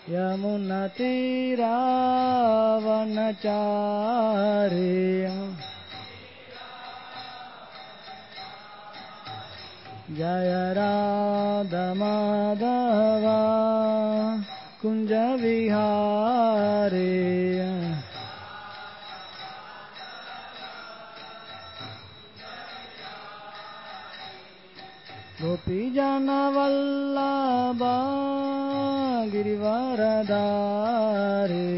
यमुनतीरावनचारि जय राधा माधव कुंज विहारी गोपी जन वल्लभ गिरिवरधारी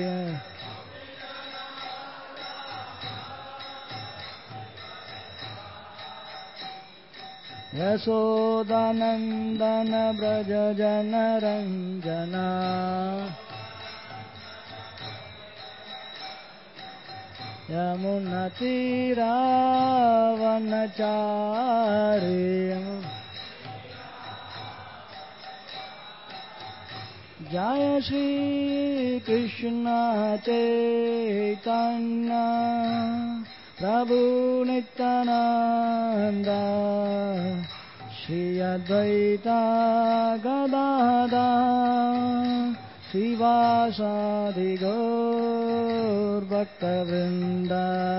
यशोदानंदन ब्रज जन रंजना यमुनतीरावनचारि जय श्री कृष्ण चैतन्य प्रभु नित्यानंद श्री अद्वैता गदाधर श्रीवासादि गौरभक्तवृंद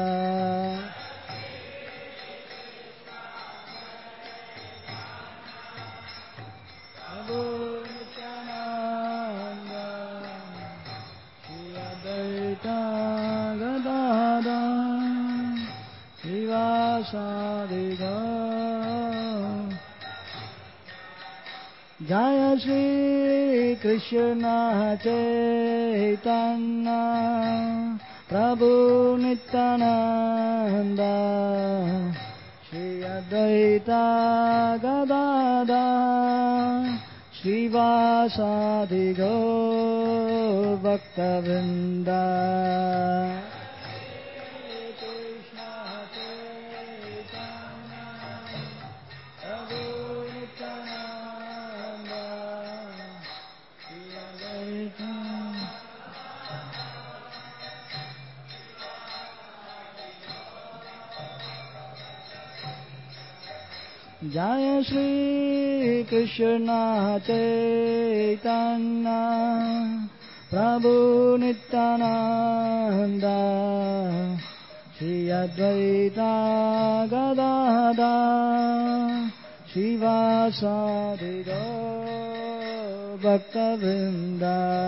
प्रभु नित्यानंद श्री अद्वैता गदाधर श्रीवासादि गौर जय श्री कृष्ण चैतन्य प्रभु नित्यानंद श्री अद्वैता गदाधर श्रीवासादि गौरभक्तवृंद जय श्री कृष्ण चैतन्य प्रभु Nityanand Shri Advaita Gadadhar श्रीवासादि गौरभक्तवृंद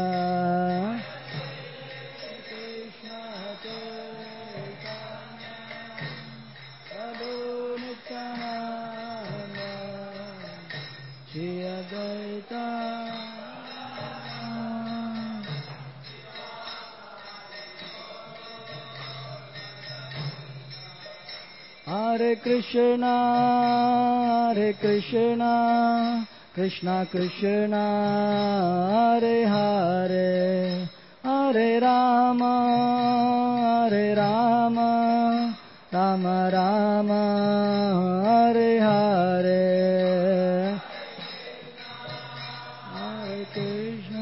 Hare Krishna, Krishna Krishna, Hare Hare, Hare Rama, Rama Rama, Hare Hare. Hare Krishna.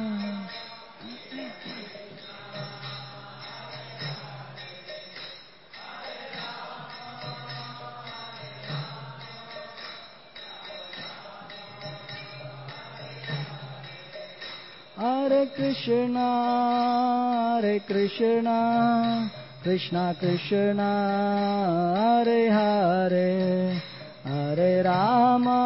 Hare Krishna, Krishna Krishna, Hare Hare, Hare Rama,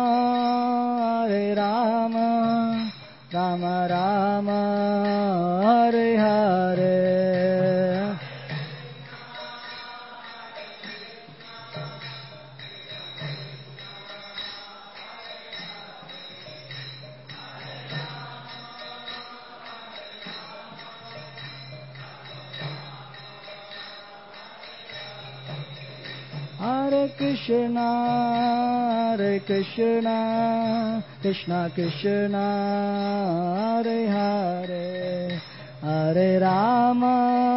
Rama Rama, Hare Hare. Hare Krishna, Krishna Krishna, Hare Hare, Hare Rama,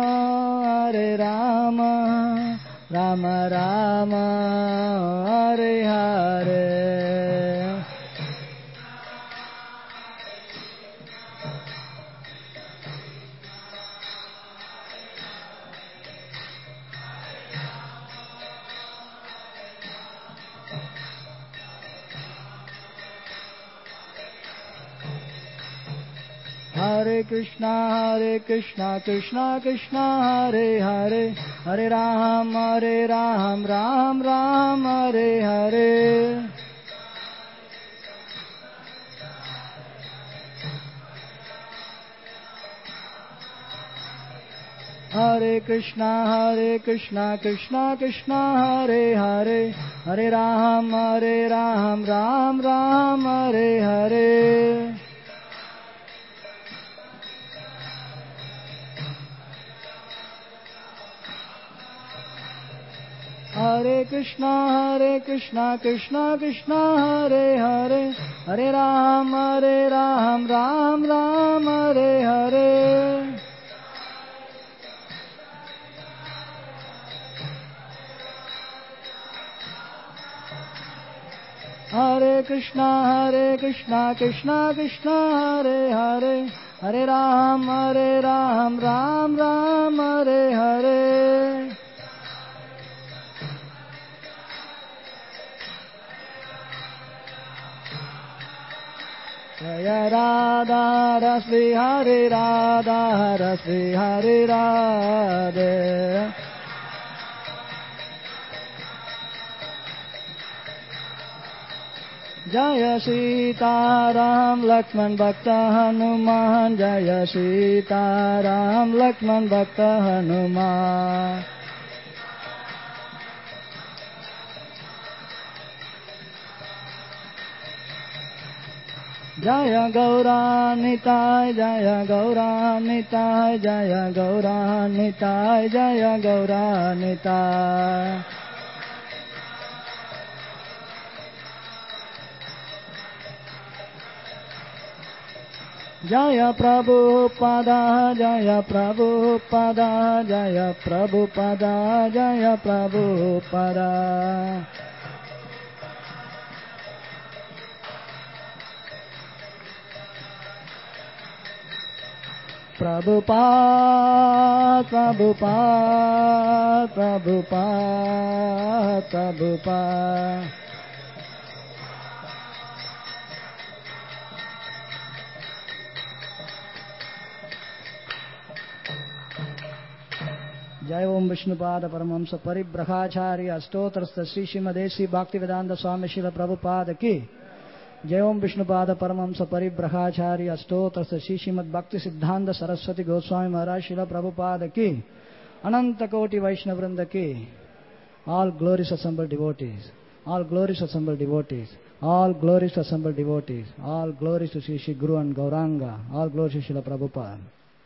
Rama Rama, Hare Hare. Hare Krishna Krishna Krishna Hare Hare, Hare Ram Ram Ram Hare Hare. Hare Krishna Krishna Krishna Hare Hare, Hare Ram Ram Ram Hare Hare. Hare Krishna Krishna Krishna Hare Hare, Hare Ram Ram Ram Hare Hare. Hare Krishna Krishna Krishna Hare Hare, Hare Ram Ram Ram Hare Hare. Jaya Radha Rasvi Hare Radha Rasvi Hare Radhe. Jaya Sita Ram Lakshman Bhakta Hanuman, Jaya Sita Ram Lakshman Bhakta Hanuman. Jaya Gauranitai, Jaya Gauranitai, Jaya Gauranitai, Jaya Gauranitai. Jaya Prabhupada, Jaya Prabhupada, Jaya Prabhupada, Jaya Prabhupada. Prabhupada, Prabhupada, Prabhupada, Prabhupada. जय ओम विष्णुपाद परमहंस परिव्रहाचार्य अष्टोत्तरस्थ श्री श्रीमदेसी भक्तिवेदांत स्वामी शिल प्रभुपाद की जय ओम विष्णुपाद परमहंस परिव्रहाचार्य अष्टोत्तरस्थ श्री श्रीमद भक्ति सिद्धांत सरस्वती गोस्वामी महाराज शिल प्रभुपाद की अनंत कोटि वैष्णव वृंद की all glories assembled devotees, all glories assembled devotees, all glories assembled devotees, all glories to Sri Sri Guru and Gauranga, all glories to Srila Prabhupada.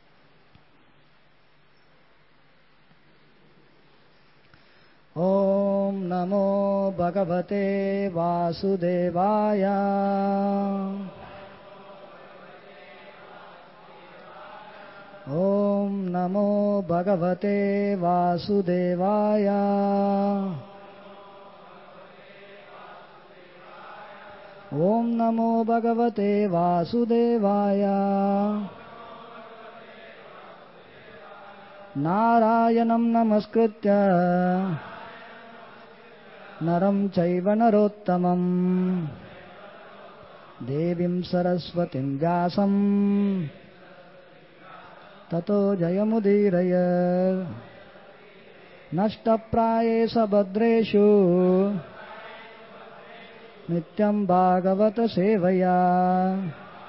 Om Namo Bhagavate Vasudevaya. Om Namo Bhagavate Vasudevaya. Om Namo Bhagavate Vasudevaya. Narayanam Namaskritya Naram Chaiva Narottamam Devim Saraswatim Vyasam Tato Jayamudiraya Nashtaprayesa Bhadreshu Nityam Bhagavata Sevaya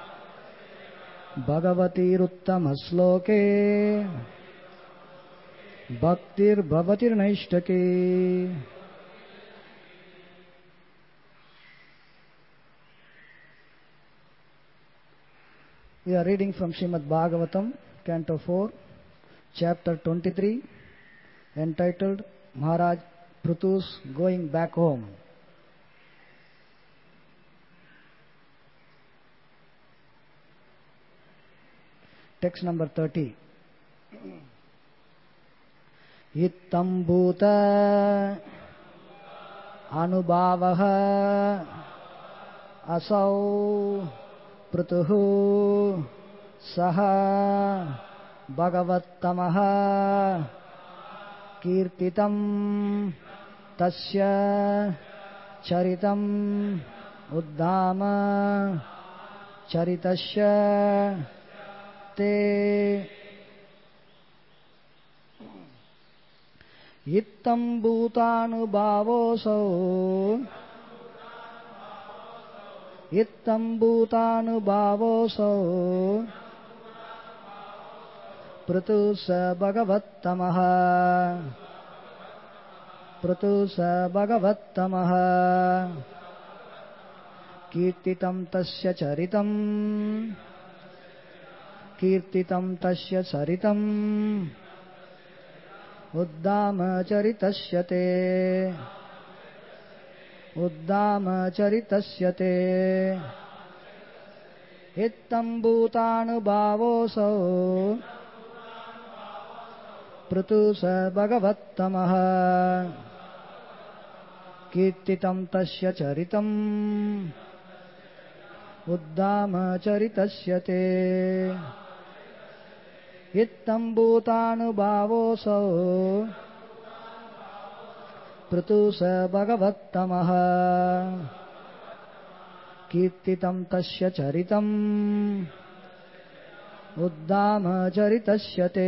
Bhagavati Ruttama Sloke Bhaktir Bhavatir Naishtake. We are reading from Srimad Bhagavatam, Canto 4, Chapter 23, entitled Maharaj Prithu's Going Back Home. Text number 30. Ittam bhuta anubhavaha asau prutuhu saha bhagavatamaha kirtitam tasya charitam uddhama charitasya प्रकाशते इत्थं भूतानुभावोऽसौ इत्थं भूतानुभावोऽसौ प्रतुष भगवत्तमः प्रतुष भगवत्तमः कीर्तितं तस्य चरितम् कीर्तितं तस्य चरितम् उद्दामचरितस्य ते उद्दामचरितस्य ते इत्थं भूतानुभावोऽसौ प्रतुष भगवत्तमः कीर्तितं तस्य चरितम् उद्दामचरितस्य ते इत्थं भूतानुभावोऽसौ प्रतुष भगवत्तमः कीर्तितं तस्य चरितम् उद्दामचरितस्य ते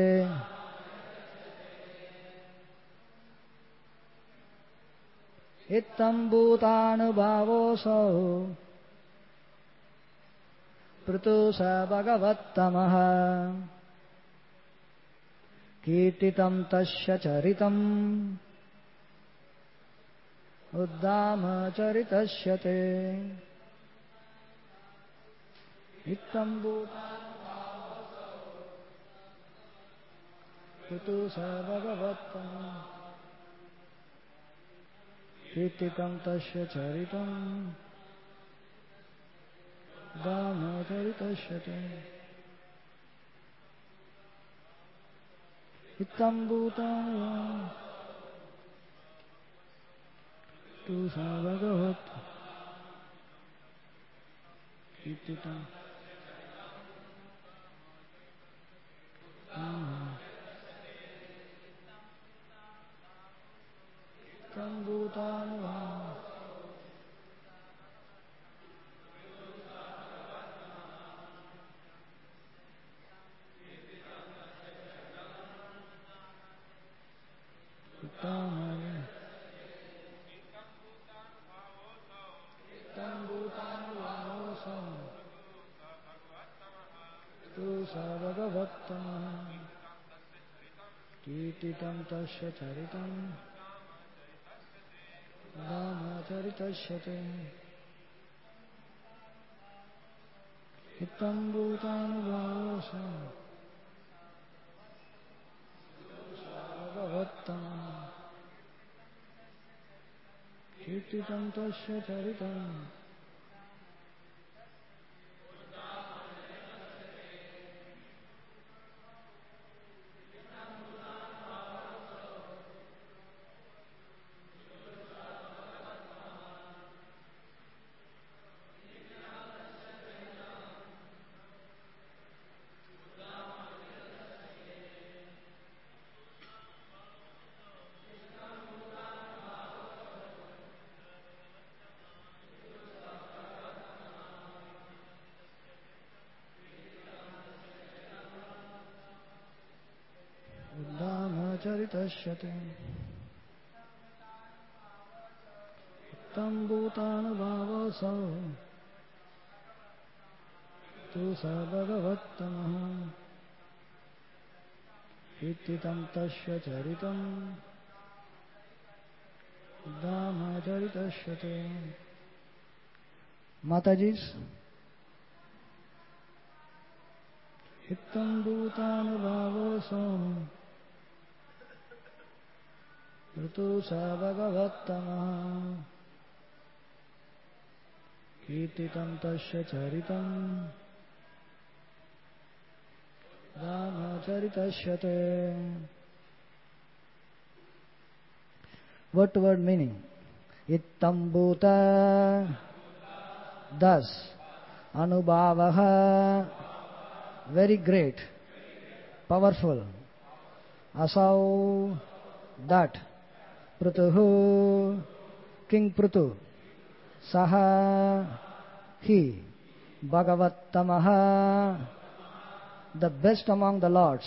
इत्थं भूतानुभावोऽसौ प्रतुष भगवत्तमः कीर्तितं तस्य चरितम् उद्दामचरितस्य ते इत्थं भूतानुभावोऽसौ प्रतुष भगवत्तमः कीर्तितं तस्य चरितम् उद्दामचरितस्य ते इत्थं भूतानुभावोऽसौ भगवत् कीर्तितं इत्थं भूतानुभावोऽसौ प्रतुष भगवत्तमः कीर्तितं तस्य चरितम् उद्दामचरितस्य ते इत्थं भूतानुभावोऽसौ भगवत्तमः कीर्तितं तस्य चरितम् उद्दामचरितस्य ते इत्थं भूतानुभावोऽसौ प्रतुष भगवत्तमः कीर्तितं तस्य चरितम् उद्दामचरितस्य ते माताजी इत्थं भूतानुभावोऽसौ प्रतुष भगवत्तमः कीर्तितं तस्य चरितम् उद्दामचरितस्य ते What word meaning? Ittam bhuta thus anubhavaha very great, powerful, asau that, prutuhu King Prutu, saha he, bhagavatamaha the best among the lords.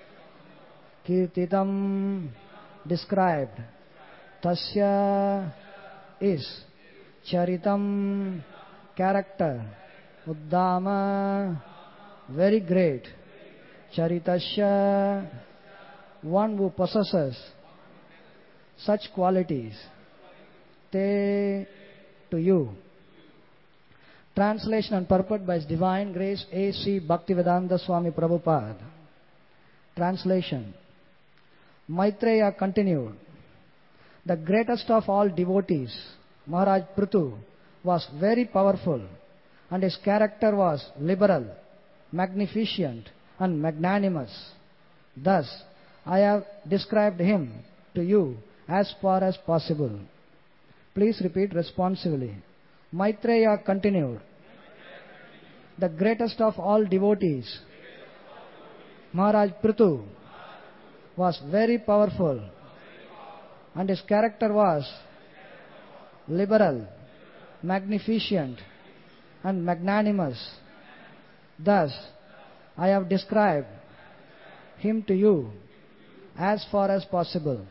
Kirtitam, described. Tasya is. Charitam, character. Uddama, very great. Charitasya, one who possesses such qualities. Te, to you. Translation and purport by His Divine Grace A.C. Bhaktivedanta Swami Prabhupada. Translation. Maitreya continued. The greatest of all devotees, Maharaj Prithu, was very powerful, and his character was liberal, magnificent, and magnanimous. Thus, I have described him to you as far as possible. Please repeat responsively. Maitreya continued. The greatest of all devotees, Maharaj Prithu, was very powerful, and his character was liberal, magnificent, and magnanimous. Thus, I have described him to you as far as possible.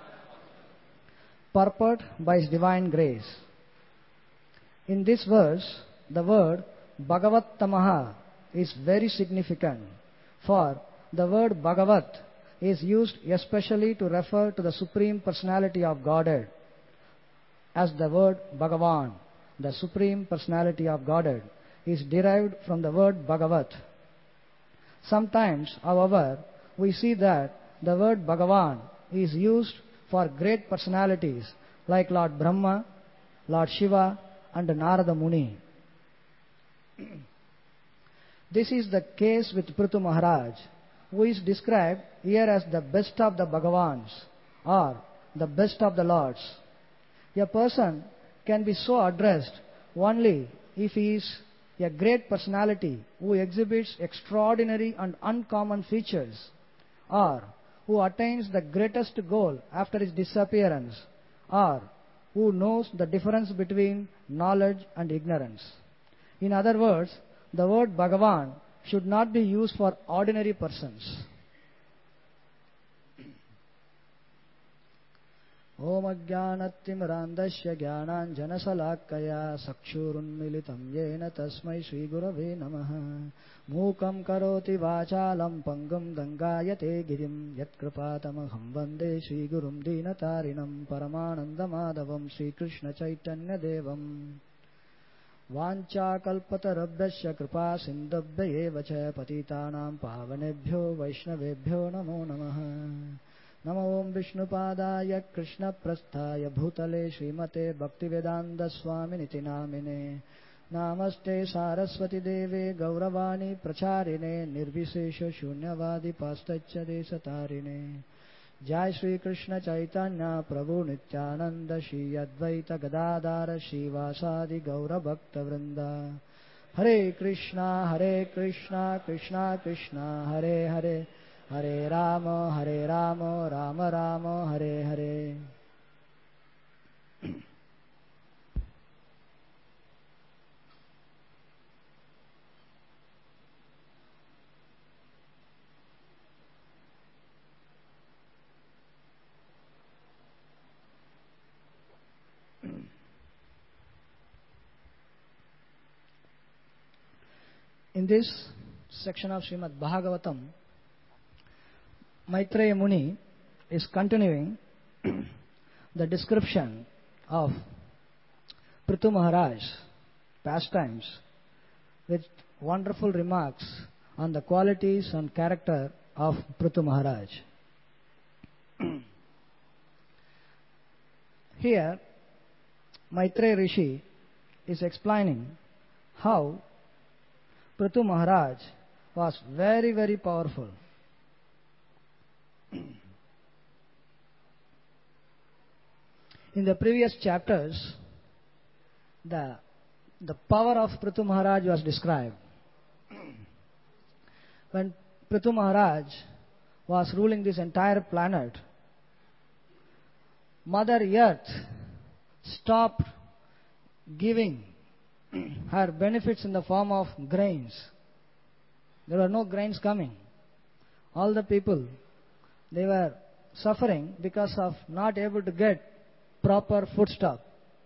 Purport by His Divine Grace. In this verse, the word Bhagavat Tamaha is very significant, for the word Bhagavat is used especially to refer to the Supreme Personality of Godhead, as the word Bhagavan, the Supreme Personality of Godhead, is derived from the word Bhagavat. Sometimes, however, we see that the word Bhagavan is used for great personalities like Lord Brahma, Lord Shiva, and Narada Muni. This is the case with Prithu Maharaj, who is described here as the best of the Bhagavans, or the best of the Lords. A person can be so addressed only if he is a great personality who exhibits extraordinary and uncommon features, or who attains the greatest goal after his disappearance, or who knows the difference between knowledge and ignorance. In other words, the word Bhagavan should not be used for ordinary persons. Om Ajnanatimirandasya Jnananjanasalakaya Sakshurunmilitam Yena Tasmai Shri Gurave Namaha Mukam Karoti Vachalam Pangam Dangayate Girim Yatkrapatamaham Vande Shri Gurum Dinatarinam Paramanandamadavam Shri Krishna Chaitanya Devam Vancha Kalpatarabhyasya Kripa Sindabhya Evacha Patitanam Pavanebhyo Vaishnavebhyo Namo Namaha Namo Om Vishnupadaya Krishna Prasthaya Bhutale Srimate Bhaktivedanta Swami Niti Namine Namaste Saraswati Deve Gauravani Pracharine Nirvisesha Shunyavadi Pastacha Desatarine Jai Shri Krishna Chaitanya Prabhu Nityananda Shri Advaita Gadadara Shri Vasadi Gaura Bhakta Vrinda Hare Krishna Krishna Krishna Hare Hare Hare Rama, Rama Rama, Hare Hare. In this section of Srimad Bhagavatam, Maitreya Muni is continuing the description of Prithu Maharaj's pastimes with wonderful remarks on the qualities and character of Prithu Maharaj. Here, Maitreya Rishi is explaining how Prithu Maharaj was very, very powerful. In the previous chapters, the power of Prithu Maharaj was described. When Prithu Maharaj was ruling this entire planet, Mother Earth stopped giving her benefits in the form of grains. There were no grains coming. All the people, they were suffering because of not able to get proper foodstuff.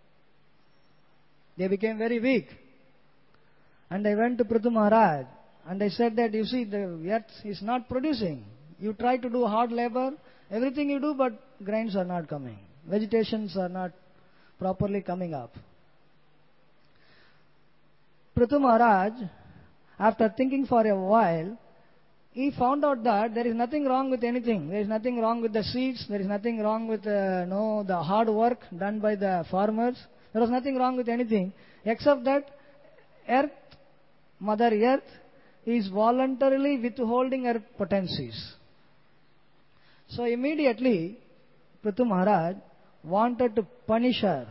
They became very weak. And they went to Prithu Maharaj and they said that, you see, the earth is not producing. You try to do hard labor, everything you do, but grains are not coming. Vegetations are not properly coming up. Prithu Maharaj, after thinking for a while, he found out that there is nothing wrong with anything. There is nothing wrong with the seeds. There is nothing wrong with the hard work done by the farmers. There was nothing wrong with anything, except that earth, Mother Earth, is voluntarily withholding her potencies. So immediately, Prithu Maharaj wanted to punish her.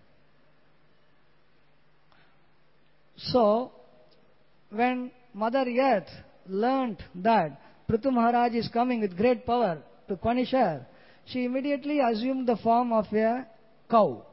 So, when Mother Earth learnt that Prithu Maharaj is coming with great power to punish her, she immediately assumed the form of a cow.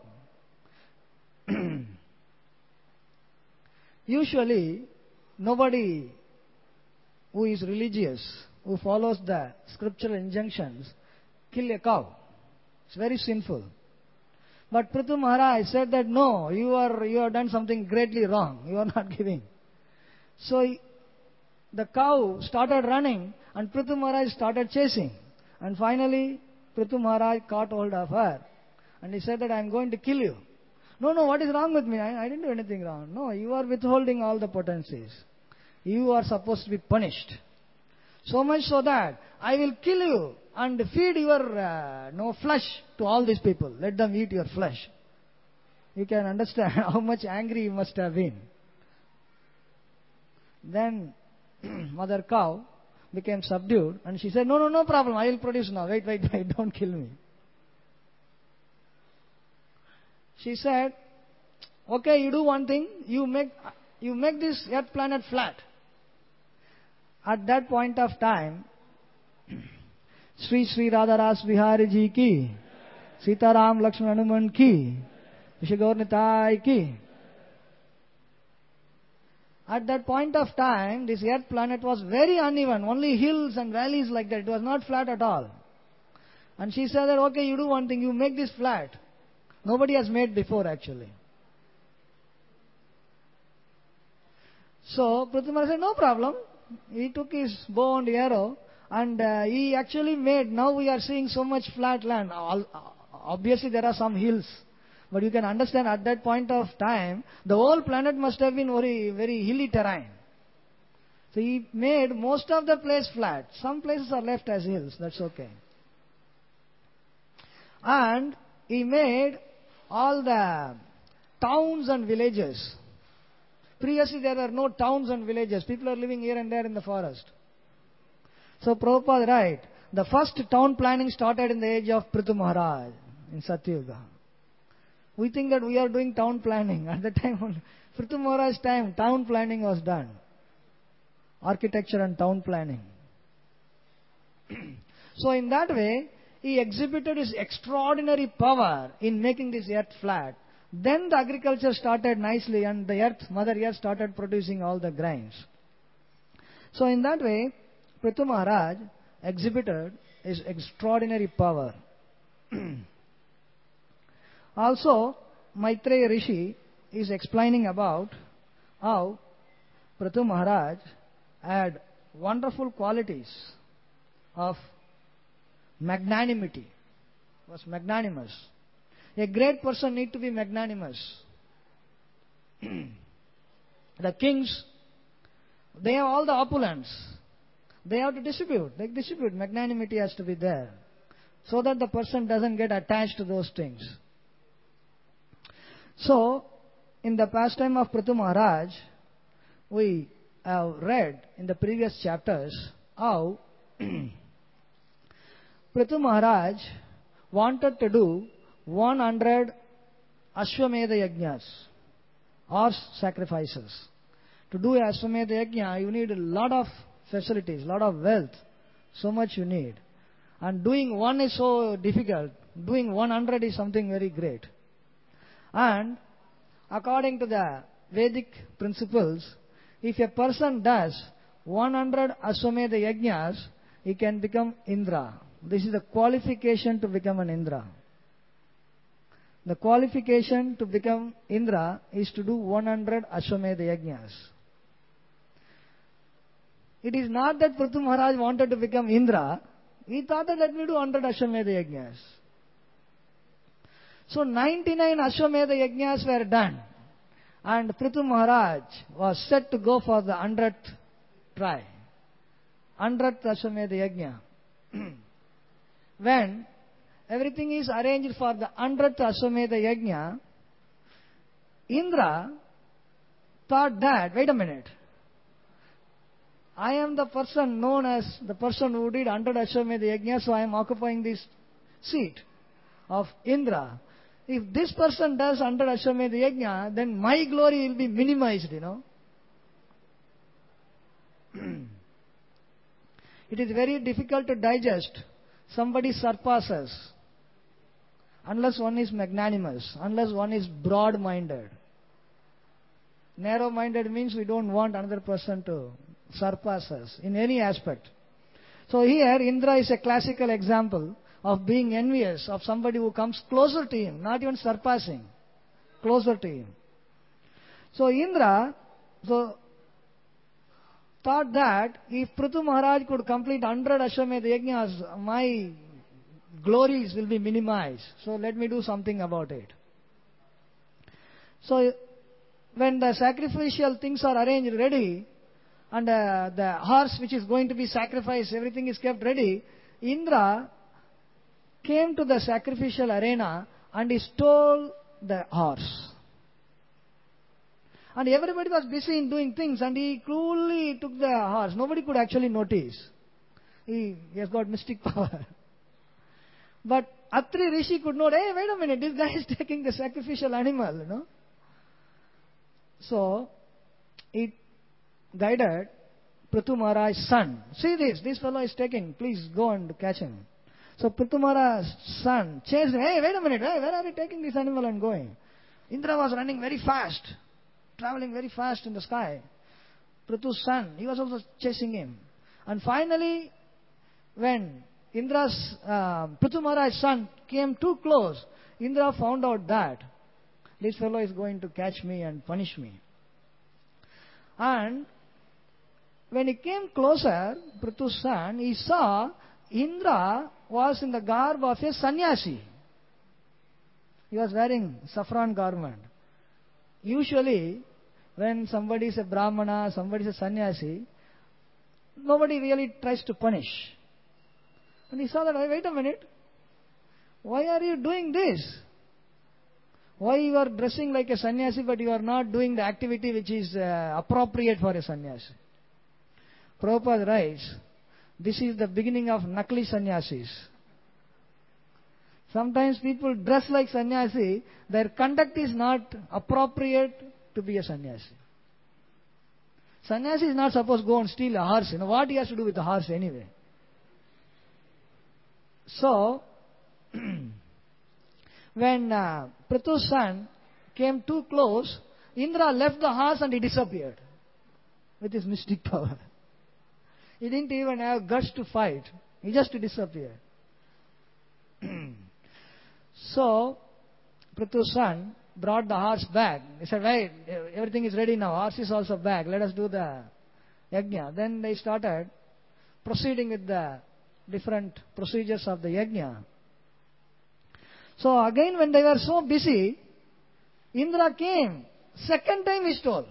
Usually, nobody who is religious, who follows the scriptural injunctions, kill a cow. It's very sinful. But Prithu Maharaj said that no, you have done something greatly wrong. You are not giving. So the cow started running and Prithu Maharaj started chasing. And finally, Prithu Maharaj caught hold of her. And he said that I am going to kill you. No, what is wrong with me? I didn't do anything wrong. No, you are withholding all the potencies. You are supposed to be punished. So much so that I will kill you and feed your flesh to all these people. Let them eat your flesh. You can understand how much angry he must have been. Then Mother Cow became subdued and she said, no problem, I will produce now. Wait, don't kill me. She said, okay, you do one thing, you make this earth planet flat. At that point of time, Sri Sri Radharas Vihari Ji ki, Sita Ram Lakshman Hanuman ki, Vishagaur Nitai ki. At that point of time, this earth planet was very uneven, only hills and valleys like that. It was not flat at all. And she said that, okay, you do one thing, you make this flat. Nobody has made before actually. So Prithu Maharaj said, no problem. He took his bow and arrow and he actually made, now we are seeing so much flat land. Obviously there are some hills. But you can understand at that point of time, the whole planet must have been very, very hilly terrain. So he made most of the place flat. Some places are left as hills, that's okay. And he made all the towns and villages. Previously there are no towns and villages. People are living here and there in the forest. So Prabhupada writes, the first town planning started in the age of Prithu Maharaj in Satyuga. We think that we are doing town planning. At the time, Prithu Maharaj's time, town planning was done. Architecture and town planning. So in that way, he exhibited his extraordinary power in making this earth flat. Then the agriculture started nicely and the earth, Mother Earth started producing all the grains. So in that way, Prithu Maharaj exhibited his extraordinary power. Also, Maitreya Rishi is explaining about how Prithu Maharaj had wonderful qualities of magnanimity. Was magnanimous. A great person need to be magnanimous. The kings, they have all the opulence. They have to distribute. They distribute. Magnanimity has to be there. So that the person doesn't get attached to those things. So, in the pastime of Prithu Maharaj, we have read in the previous chapters how Prithu Maharaj wanted to do 100 Ashwamedha Yajnas, horse sacrifices. To do a Ashwamedha Yajna, you need a lot of facilities, lot of wealth. So much you need. And doing one is so difficult. Doing 100 is something very great. And according to the Vedic principles, if a person does 100 Ashwamedha Yajnas, he can become Indra. This is the qualification to become an Indra. The qualification to become Indra is to do 100 Ashwamedha Yajnas. It is not that Prithu Maharaj wanted to become Indra. He thought that let me do 100 Ashwamedha Yajnas. So 99 Ashwamedha Yajnas were done. And Prithu Maharaj was set to go for the 100th try. 100th Ashwamedha Yajna. When everything is arranged for the 100th Ashwamedha Yajna, Indra thought that, wait a minute, I am the person known as the person who did 100 Ashwamedha Yajna, so I am occupying this seat of Indra. If this person does 100 Ashwamedha Yajna, then my glory will be minimized, It is very difficult to digest. Somebody surpasses. Unless one is magnanimous, unless one is broad-minded. Narrow-minded means we don't want another person to surpass us in any aspect. So here, Indra is a classical example of being envious of somebody who comes closer to him, not even surpassing, closer to him. So Indra thought that if Prithu Maharaj could complete 100 Ashwamedha Yajnas, my glories will be minimized. So let me do something about it. So when the sacrificial things are arranged ready, and the horse which is going to be sacrificed, everything is kept ready, Indra came to the sacrificial arena and he stole the horse. And everybody was busy in doing things, and he cruelly took the horse. Nobody could actually notice. He has got mystic power. But Atri Rishi could note, hey, wait a minute, this guy is taking the sacrificial animal, So, it guided Prithu Maharaj's son. See this fellow is taking, please go and catch him. So Prithu Maharaj's son chased him, hey, wait a minute, hey, where are you taking this animal and going? Indra was running very fast, traveling very fast in the sky. Prithu's son, he was also chasing him. And finally, when Prithu Maharaj's son came too close, Indra found out that this fellow is going to catch me and punish me. And when he came closer, Prithu's son, he saw Indra was in the garb of a sannyasi. He was wearing saffron garment. Usually, when somebody is a brahmana, somebody is a sannyasi, nobody really tries to punish. And he saw that, wait a minute, why are you doing this? Why you are dressing like a sannyasi but you are not doing the activity which is appropriate for a sannyasi? Prabhupada writes, this is the beginning of Nakli sannyasis. Sometimes people dress like sannyasi, their conduct is not appropriate to be a sannyasi. Sannyasi is not supposed to go and steal a horse. What he has to do with the horse anyway? So, when Prithu's son came too close, Indra left the horse and he disappeared with his mystic power. He didn't even have guts to fight. He just disappeared. So, Prithu's son brought the horse back. He said, right, everything is ready now. Horse is also back. Let us do the yajna. Then they started proceeding with the different procedures of the yajna. So again, when they were so busy, Indra came. Second time he stole.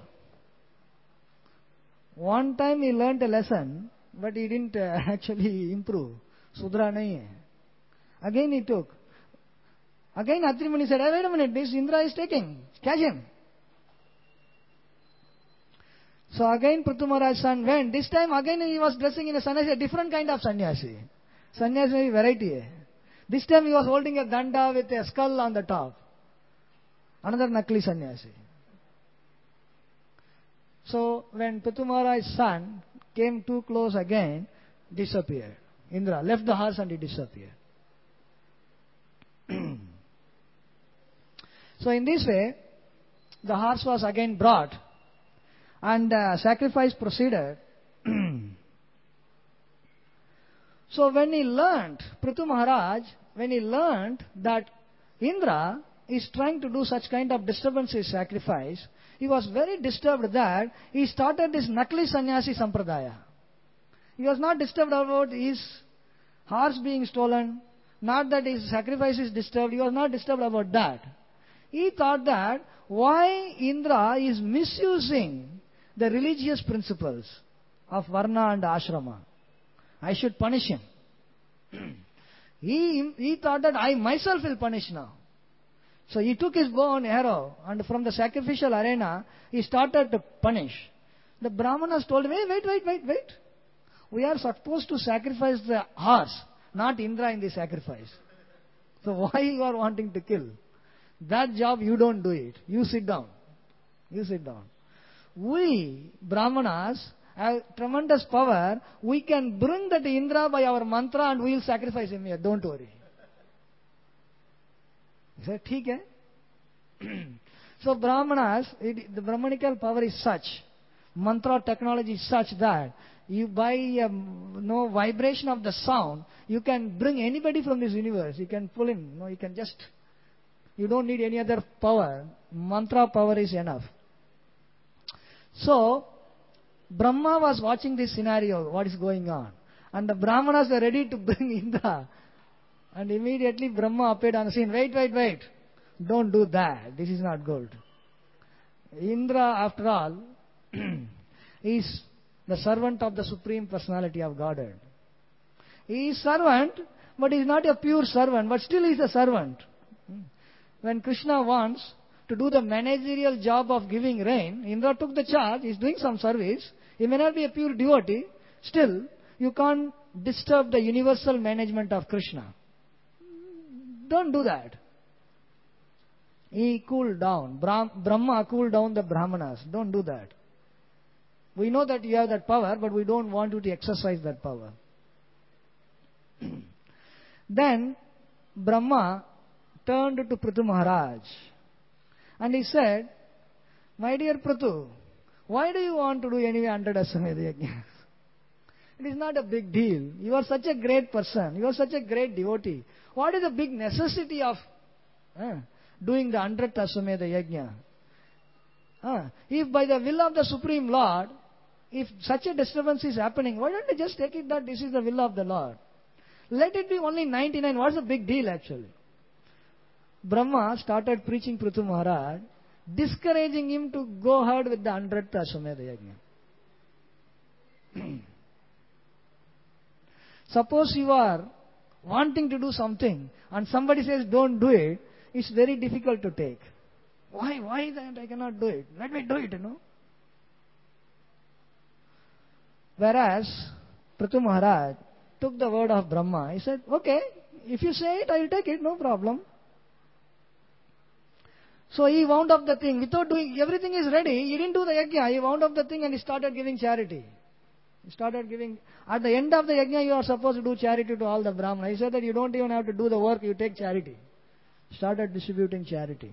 One time he learnt a lesson, but he didn't actually improve. Sudra nahi hai. Again he took. Again Atri Muni said, hey, wait a minute, this Indra is taking. Catch him. So again Prithu Maharaj's son went. This time again he was dressing in a sannyasi, a different kind of sannyasi. Sannyasi may be variety hai. This time he was holding a danda with a skull on the top. Another Nakli sannyasi. So when Prithu Maharaj's son came too close again, disappeared. Indra left the horse and he disappeared. So in this way, the horse was again brought and sacrifice proceeded. So when he learnt, Prithu Maharaj, when he learnt that Indra is trying to do such kind of disturbance in sacrifice, he was very disturbed that he started this Nakli Sannyasi Sampradaya. He was not disturbed about his horse being stolen, not that his sacrifice is disturbed, he was not disturbed about that. He thought that why Indra is misusing the religious principles of Varna and Ashrama. I should punish him. He thought that I myself will punish now. So he took his bow and arrow, and from the sacrificial arena, he started to punish. The Brahmanas told him, hey, wait. We are supposed to sacrifice the horse, not Indra in the sacrifice. So why you are wanting to kill? That job you don't do it. You sit down. We, Brahmanas, have tremendous power. We can bring that Indra by our mantra and we will sacrifice him here. Don't worry. He said, ठीक है. So Brahmanas, the Brahmanical power is such, mantra technology is such that you by no vibration of the sound, you can bring anybody from this universe. You can pull him. No, you don't need any other power. Mantra power is enough. So Brahma was watching this scenario, what is going on, and the Brahmanas were ready to bring Indra. And immediately Brahma appeared on the scene. Wait. Don't do that. This is not good. Indra, after all, is the servant of the Supreme Personality of Godhead. He is servant, but he is not a pure servant, but still he is a servant. When Krishna wants to do the managerial job of giving rain, Indra took the charge, he is doing some service. He may not be a pure devotee, still you can't disturb the universal management of Krishna. Don't do that. He cooled down. Brahma cooled down the Brahmanas. Don't do that. We know that you have that power, but we don't want you to exercise that power. Then Brahma turned to Prithu Maharaj and he said, my dear Prithu, why do you want to do anyway 100 Aswamedha Yajnas? It is not a big deal. You are such a great person. You are such a great devotee. What is the big necessity of doing the 100th Aswamedha Yajna? If by the will of the Supreme Lord, if such a disturbance is happening, why don't you just take it that this is the will of the Lord? Let it be only 99. What's the big deal actually? Brahma started preaching Prithu Maharaj, discouraging him to go ahead with the 100th Aswamedha Yajna. Suppose you are wanting to do something and somebody says don't do it, it's very difficult to take. Why that I cannot do it? Let me do it, Whereas Prithu Maharaj took the word of Brahma. He said, okay, if you say it, I will take it, no problem. So he wound up the thing. Without doing, everything is ready. He didn't do the yajna. He wound up the thing and he started giving charity. He started giving. At the end of the yajna, you are supposed to do charity to all the Brahmanas. He said that you don't even have to do the work, you take charity. Started distributing charity.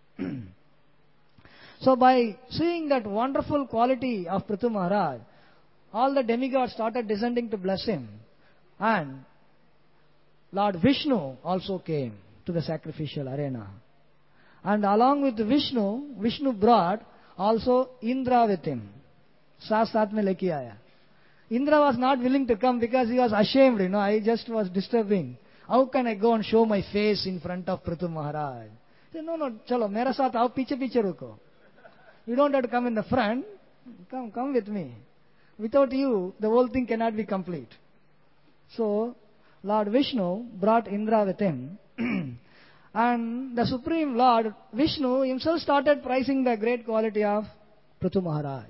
So by seeing that wonderful quality of Prithu Maharaj, all the demigods started descending to bless him. And Lord Vishnu also came to the sacrificial arena. And along with Vishnu brought also Indra with him. Saat mein leki aaya. Indra was not willing to come because he was ashamed, I just was disturbing. How can I go and show my face in front of Prithu Maharaj? He said, no, chalo, mera saath aao, piche ruko. You don't have to come in the front. Come with me. Without you, the whole thing cannot be complete. So, Lord Vishnu brought Indra with him. And the Supreme Lord, Vishnu, himself started praising the great quality of Prithu Maharaj.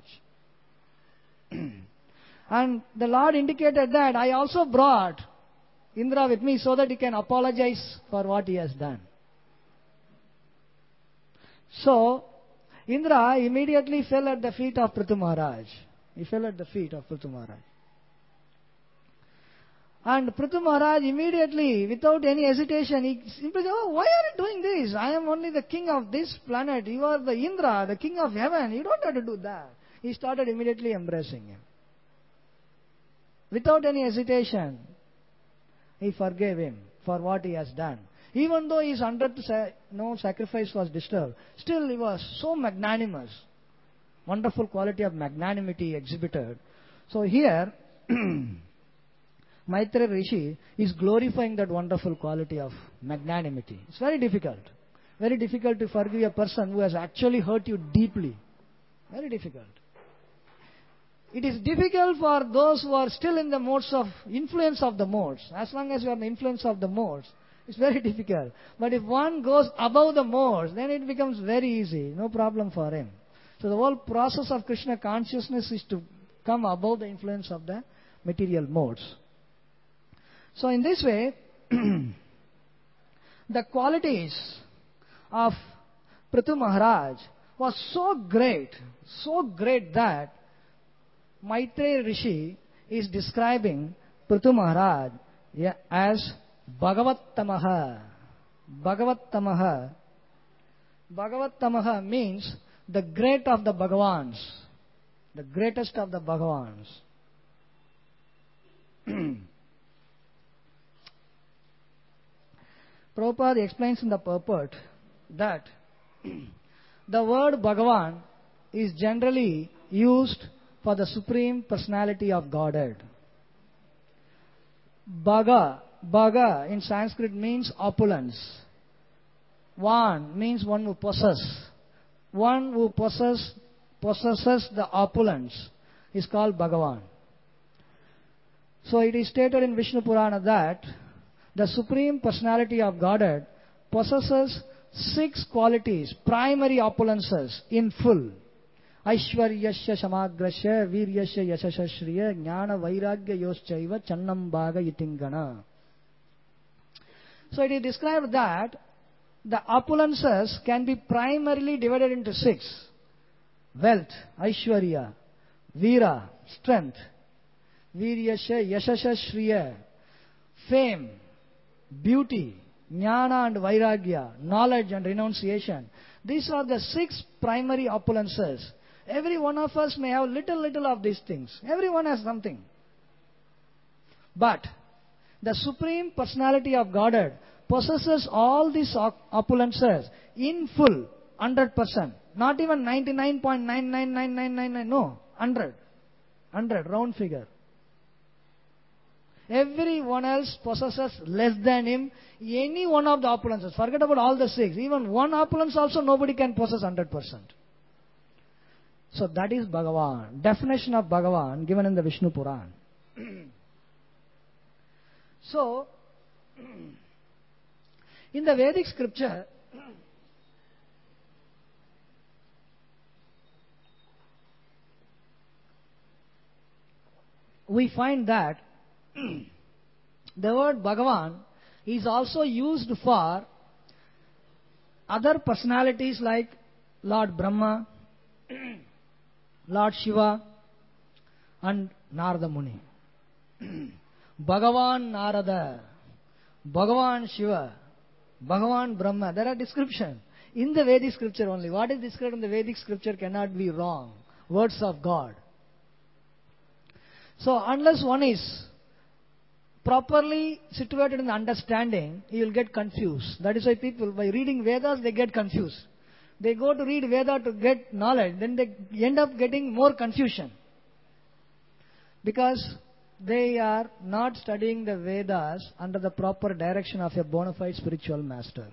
And the Lord indicated that I also brought Indra with me so that he can apologize for what he has done. So, Indra immediately fell at the feet of Prithu Maharaj. He fell at the feet of Prithu Maharaj. And Prithu Maharaj immediately, without any hesitation, he simply said, why are you doing this? I am only the king of this planet. You are the Indra, the king of heaven. You don't have to do that. He started immediately embracing him. Without any hesitation, he forgave him for what he has done. Even though his 100th sacrifice was disturbed, still he was so magnanimous. Wonderful quality of magnanimity exhibited. So here, Maitreya Rishi is glorifying that wonderful quality of magnanimity. It's very difficult. Very difficult to forgive a person who has actually hurt you deeply. Very difficult. It is difficult for those who are still in the modes of influence of the modes. As long as you are in the influence of the modes, it's very difficult. But if one goes above the modes, then it becomes very easy. No problem for him. So the whole process of Krishna consciousness is to come above the influence of the material modes. So in this way, the qualities of Prithu Maharaj was so great that Maitreya Rishi is describing Prithu Maharaj as Bhagavat-tamaha. Bhagavat-tamaha. Bhagavat-tamaha means the great of the Bhagavans. The greatest of the Bhagavans. Prabhupada explains in the purport that the word Bhagavan is generally used for the Supreme Personality of Godhead. Bhaga in Sanskrit means opulence. Van means one who possesses. One who possesses the opulence is called Bhagavan. So it is stated in Vishnu Purana that the Supreme Personality of Godhead possesses 6 qualities, primary opulences in full. Aishwaryasya Shamagrasya Viryasya Yashashashriya Jnana Vairagya Yoschaiva Channam Bhaga Itingana. So it is described that the opulences can be primarily divided into 6. Wealth, Aishwarya, Veera, strength, Viryasya Yashashashriya, fame, beauty, Jnana and Vairagya, knowledge and renunciation. These are the 6 primary opulences. Every one of us may have little of these things. Everyone has something. But the Supreme Personality of Godhead possesses all these opulences in full, 100%. Not even 99.99999, no, 100. 100, round figure. Everyone else possesses less than him any one of the opulences. Forget about all the 6. Even one opulence also nobody can possess 100%. So that is Bhagavan. Definition of Bhagavan given in the Vishnu Purana. So, in the Vedic scripture, we find that the word Bhagavan is also used for other personalities like Lord Brahma, Lord Shiva, and Narada Muni. Bhagavan Narada, Bhagavan Shiva, Bhagavan Brahma. There are descriptions in the Vedic scripture only. What is described in the Vedic scripture cannot be wrong. Words of God. So unless one is properly situated in the understanding, he will get confused. That is why people, by reading Vedas, they get confused. They go to read Veda to get knowledge, then they end up getting more confusion. Because they are not studying the Vedas under the proper direction of a bona fide spiritual master.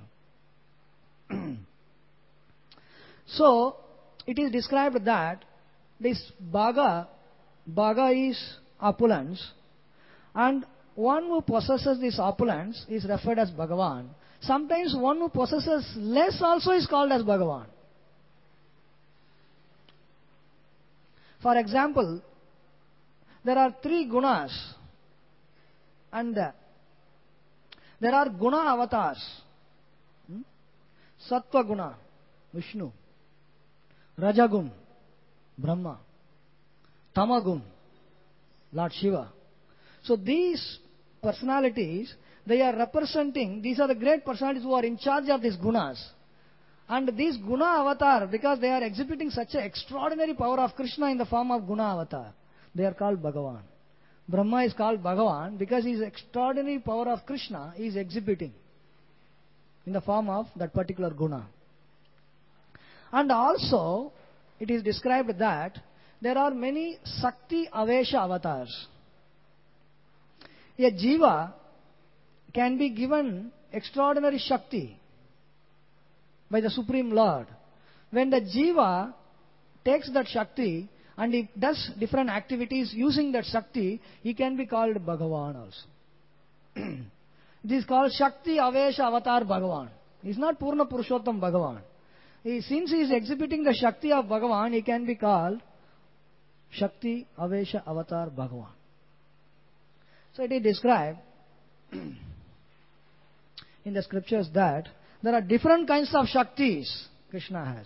So, it is described that this Bhaga is opulence, and one who possesses this opulence is referred as Bhagavan. Sometimes one who possesses less also is called as Bhagavan. For example, there are 3 gunas, and there are guna avatars. Sattva guna, Vishnu. Rajagun, Brahma. Tamagun, Lord Shiva. So these personalities, they are representing, these are the great personalities who are in charge of these gunas. And these guna avatar, because they are exhibiting such an extraordinary power of Krishna in the form of guna avatar, they are called Bhagavan. Brahma is called Bhagavan because his extraordinary power of Krishna is exhibiting in the form of that particular guna. And also, it is described that there are many Sakti Avesha avatars. A jiva can be given extraordinary Shakti by the Supreme Lord. When the jiva takes that Shakti and he does different activities using that Shakti, he can be called Bhagavan also. It is called Shakti Avesha Avatar Bhagavan. He is not Purna Purushottam Bhagavan. Since he is exhibiting the Shakti of Bhagavan, he can be called Shakti Avesha Avatar Bhagavan. So it is described in the scriptures that there are different kinds of Shaktis Krishna has.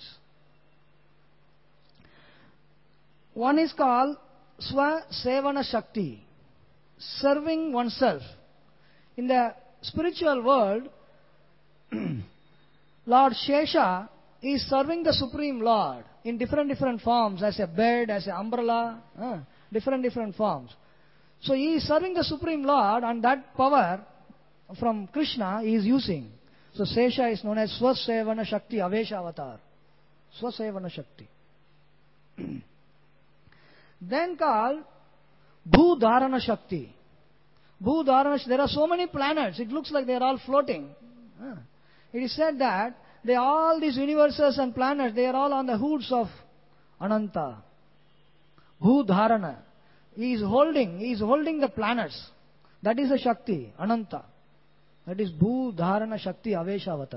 One is called Swa Sevana Shakti, serving oneself. In the spiritual world, Lord Shesha is serving the Supreme Lord in different forms, as a bed, as an umbrella, different forms. So he is serving the Supreme Lord, and that power from Krishna he is using. So Shesha is known as Swasevana Shakti Avesha Avatar. Swasevana Shakti. Then called Bhudharana Shakti. Bhudharana, there are so many planets, it looks like they are all floating. It is said that all these universes and planets, they are all on the hoods of Ananta. Bhudharana. He is holding the planets. That is a Shakti, Ananta. That is Bhudharana Shakti Avesha Avatar.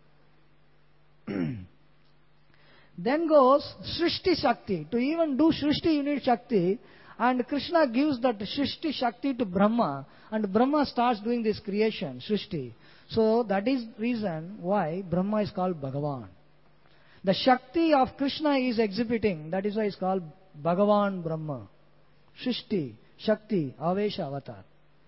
Then goes Srishti Shakti. To even do Srishti, you need Shakti. And Krishna gives that Srishti Shakti to Brahma. And Brahma starts doing this creation, Srishti. So that is reason why Brahma is called Bhagavan. The Shakti of Krishna is exhibiting. That is why it's called Bhagavan Brahma. Srishti, Shakti, Avesha Avatar.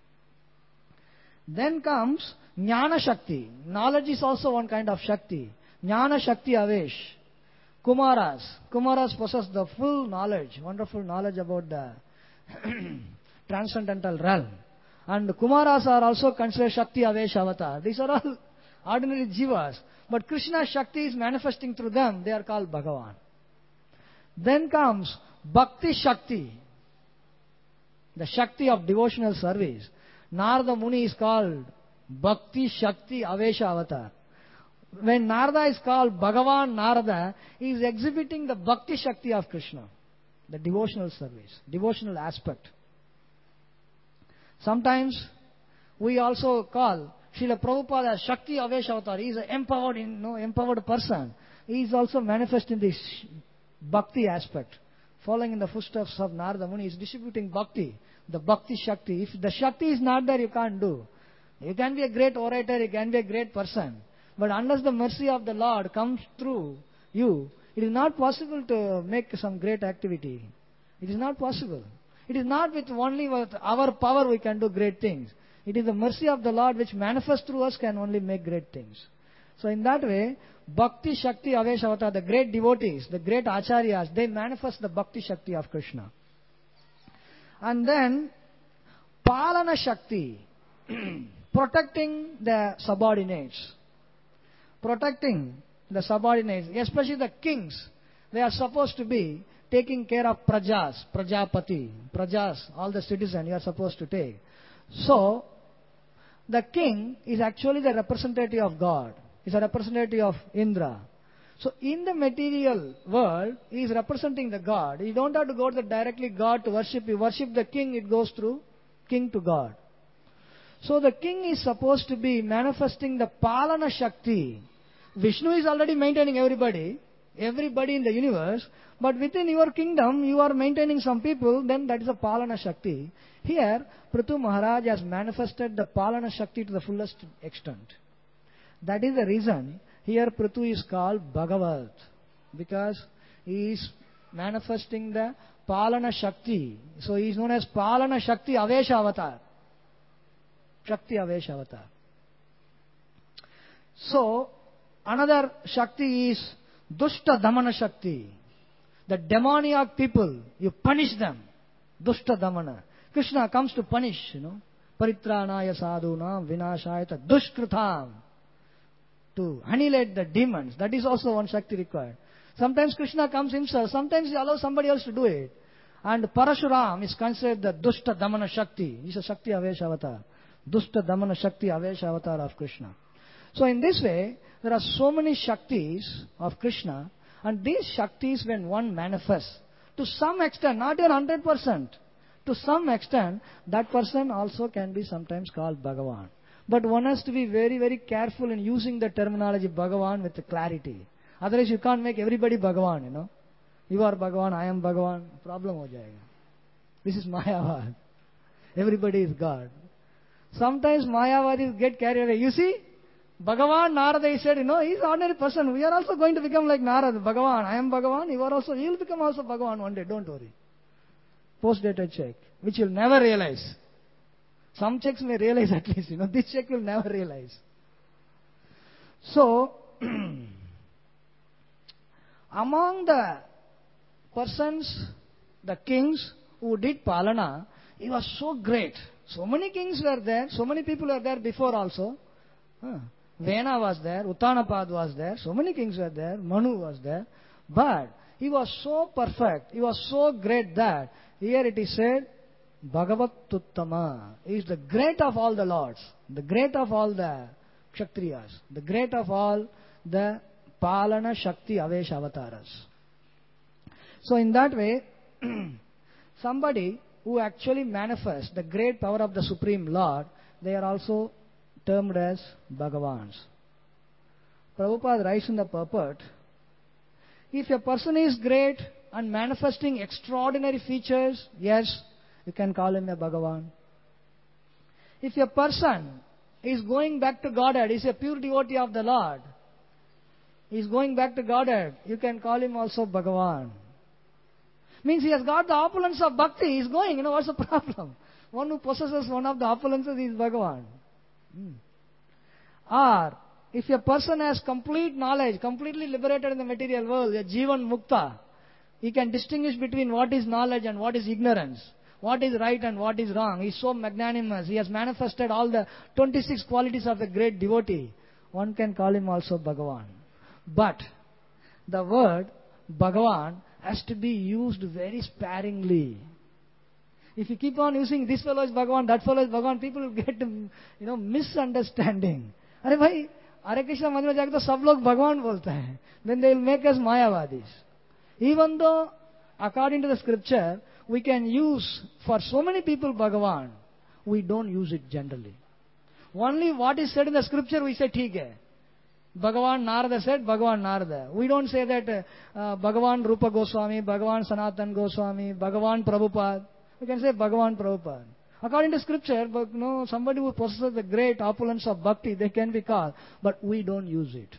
Then comes Jnana Shakti. Knowledge is also one kind of Shakti. Jnana Shakti Avesh. Kumaras. Kumaras possess the full knowledge, wonderful knowledge about the transcendental realm. And Kumaras are also considered Shakti Avesh Avatar. These are all ordinary jivas. But Krishna's Shakti is manifesting through them. They are called Bhagavan. Then comes Bhakti Shakti. The Shakti of devotional service. Narada Muni is called Bhakti Shakti Avesha Avatar. When Narada is called Bhagavan Narada, he is exhibiting the Bhakti Shakti of Krishna. The devotional service, devotional aspect. Sometimes we also call Srila Prabhupada as Shakti Avesha Avatar. He is an empowered person. He is also manifesting this Bhakti aspect. Following in the footsteps of Narada Muni, he is distributing Bhakti, the Bhakti Shakti. If the Shakti is not there, you can't do. You can be a great orator, you can be a great person. But unless the mercy of the Lord comes through you, it is not possible to make some great activity. It is not possible. It is not with our power we can do great things. It is the mercy of the Lord which manifests through us can only make great things. So in that way, Bhakti Shakti Avesha Avatar, the great devotees, the great acharyas, they manifest the Bhakti Shakti of Krishna. And then, Palana Shakti, protecting the subordinates. Protecting the subordinates, especially the kings. They are supposed to be taking care of prajas, prajapati, prajas, all the citizens you are supposed to take. So, the king is actually the representative of God. He is a representative of Indra. So, in the material world, he is representing the God. You don't have to go to directly God to worship. You worship the king, it goes through king to God. So, the king is supposed to be manifesting the Palana Shakti. Vishnu is already maintaining everybody in the universe, but within your kingdom, you are maintaining some people, then that is a Palana Shakti. Here, Prithu Maharaj has manifested the Palana Shakti to the fullest extent. That is the reason here Prithu is called Bhagavat, because he is manifesting the Palana Shakti. So he is known as Palana Shakti Avesha Avatar. Shakti Avesha Avatar. So, another Shakti is Dushta Damana Shakti. The demoniac people, you punish them. Dushta Damana. Krishna comes to punish, Paritranaya sadhuna vinashayata dushkritam. To annihilate the demons. That is also one Shakti required. Sometimes Krishna comes himself, sometimes he allows somebody else to do it. And Parashuram is considered the Dushta Damana Shakti. He is a Shakti Avesh Avatar. Dushta Damana Shakti Avesh Avatar of Krishna. So in this way, there are so many Shaktis of Krishna, and these Shaktis, when one manifests, to some extent, not even 100%, to some extent, that person also can be sometimes called Bhagavan. But one has to be very, very careful in using the terminology Bhagavan with clarity. Otherwise you can't make everybody Bhagavan, You are Bhagavan, I am Bhagavan. Problem ho jayega. This is Mayavad. Everybody is God. Sometimes Mayavadis get carried away. You see, Bhagavan, Narada, he said, he is an ordinary person. We are also going to become like Narada. Bhagavan, I am Bhagavan. You will become also Bhagavan one day. Don't worry. Post-dated check, which you'll never realize. Some checks may realize at least, This check will never realize. So, among the persons, the kings who did Palana, he was so great. So many kings were there, so many people were there before also. Vena was there, Uttanapad was there, so many kings were there, Manu was there. But he was so perfect, he was so great that, here it is said, Bhagavatuttama is the great of all the lords, the great of all the Kshatriyas, the great of all the Palana Shakti Avesh Avataras. So in that way, somebody who actually manifests the great power of the Supreme Lord, they are also termed as Bhagavans. Prabhupada writes in the purport, if a person is great and manifesting extraordinary features, yes, you can call him a Bhagavan. If a person is going back to Godhead, is a pure devotee of the Lord, he is going back to Godhead, you can call him also Bhagavan. Means he has got the opulence of bhakti, he is going, what's the problem? One who possesses one of the opulences is Bhagavan. Or, if a person has complete knowledge, completely liberated in the material world, a Jivan Mukta, he can distinguish between what is knowledge and what is ignorance, what is right and what is wrong. He is so magnanimous, he has manifested all the 26 qualities of a great devotee. One can call him also Bhagavan. But, the word Bhagavan has to be used very sparingly. If you keep on using this fellow is Bhagavan, that fellow is Bhagavan, people will get, misunderstanding. अरे भाई, हरे कृष्णा मंदिर में जाके तो सब लोग भगवान बोलते हैं. Then they will make us Mayavadis. Even though, according to the scripture, we can use for so many people Bhagavan, we don't use it generally. Only what is said in the scripture we say, ठीक है. Bhagavan Narada said, Bhagavan Narada. We don't say that Bhagavan Rupa Goswami, Bhagavan Sanatan Goswami, Bhagavan Prabhupada. We can say Bhagavan Prabhupada. According to scripture, somebody who possesses the great opulence of bhakti, they can be called, but we don't use it.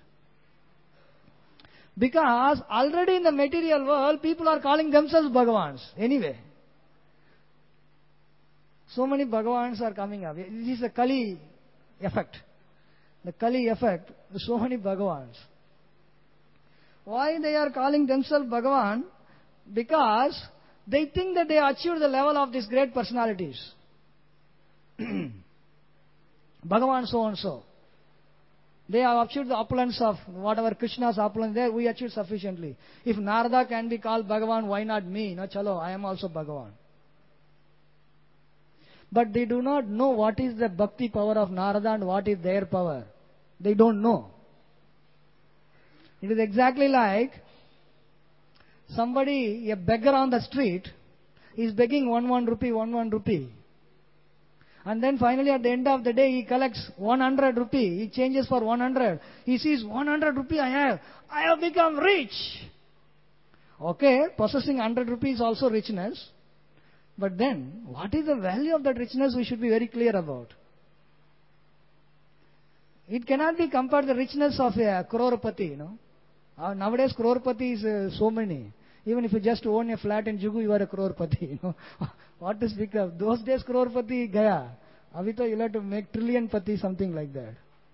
Because already in the material world, people are calling themselves Bhagavans. Anyway. So many Bhagavans are coming up. This is the Kali effect. The Kali effect, so many Bhagavans. Why they are calling themselves Bhagavan? Because they think that they achieved the level of these great personalities. Bhagavan so and so. They have achieved the opulence of whatever Krishna's opulence there, we achieved sufficiently. If Narada can be called Bhagavan, why not me? No, chalo, I am also Bhagavan. But they do not know what is the bhakti power of Narada and what is their power. They don't know. It is exactly like somebody, a beggar on the street, is begging 1 rupee. And then finally at the end of the day he collects 100 rupee. He changes for 100. He sees 100 rupee I have become rich. Okay, possessing 100 rupees is also richness. But then, what is the value of that richness we should be very clear about. It cannot be compared to the richness of a crorepati, Nowadays crorepati is so many. Even if you just own a flat in Jugu, you are a crorepati, What to speak of? Those days crorepati gaya. Avita you'll have to make trillion-pati, something like that.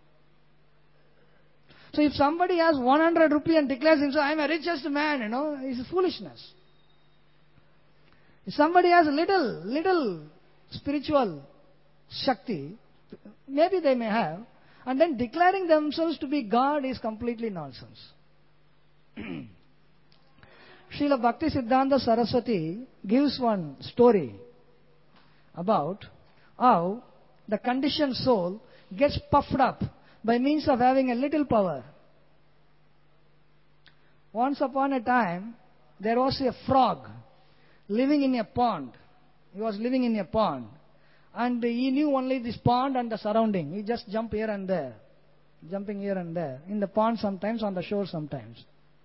So if somebody has 100 rupee and declares himself, I am a richest man, it's foolishness. If somebody has little spiritual Shakti, maybe they may have, and then declaring themselves to be God is completely nonsense. Srila Bhakti Siddhanta Saraswati gives one story about how the conditioned soul gets puffed up by means of having a little power. Once upon a time, there was a frog living in a pond. He was living in a pond. And he knew only this pond and the surrounding. He just jumped here and there. Jumping here and there. In the pond sometimes, on the shore sometimes.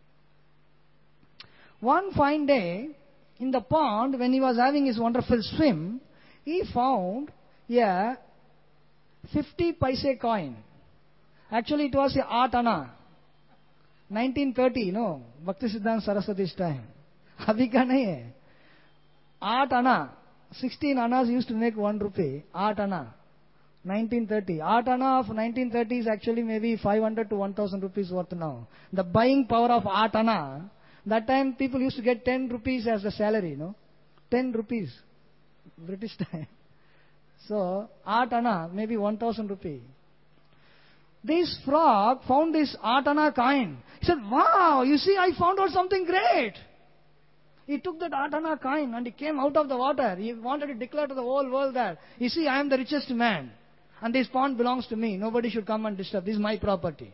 One fine day, in the pond, when he was having his wonderful swim, he found a 50 paise coin. Actually, it was a 8 anna. 1930, no, Bhakti Siddhanta Saraswati's time. Abhi ka nahi hai. 8 anna. 16 annas used to make 1 rupee. 8 anna. 1930. 8 anna of 1930 is actually maybe 500 to 1000 rupees worth now. The buying power of 8 anna, that time people used to get 10 rupees as the salary, no? 10 rupees. British time. So, 8 anna, maybe 1000 rupees. This frog found this 8 anna coin. He said, wow, you see, I found out something great. He took that 8 anna coin and he came out of the water. He wanted to declare to the whole world that, you see, I am the richest man. And this pond belongs to me. Nobody should come and disturb. This is my property.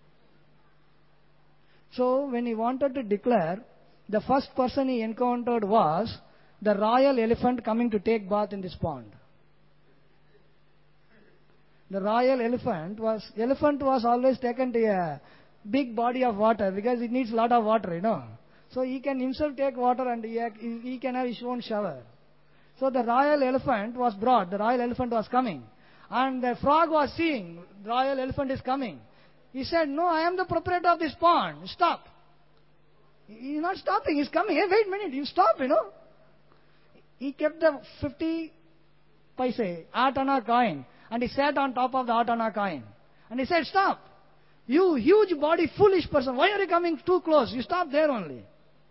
So, when he wanted to declare, the first person he encountered was the royal elephant coming to take bath in this pond. The royal elephant was always taken to a big body of water because it needs a lot of water, you know. So he can himself take water and he can have his own shower. So the royal elephant was brought, the royal elephant was coming. And the frog was seeing, the royal elephant is coming. He said, no, I am the proprietor of this pond. Stop. He's not stopping, he's coming. Hey, wait a minute, you stop, you know. He kept the 50 paise, 8 anna coin, and he sat on top of the 8 anna coin. And he said, stop. You huge body, foolish person, why are you coming too close? You stop there only.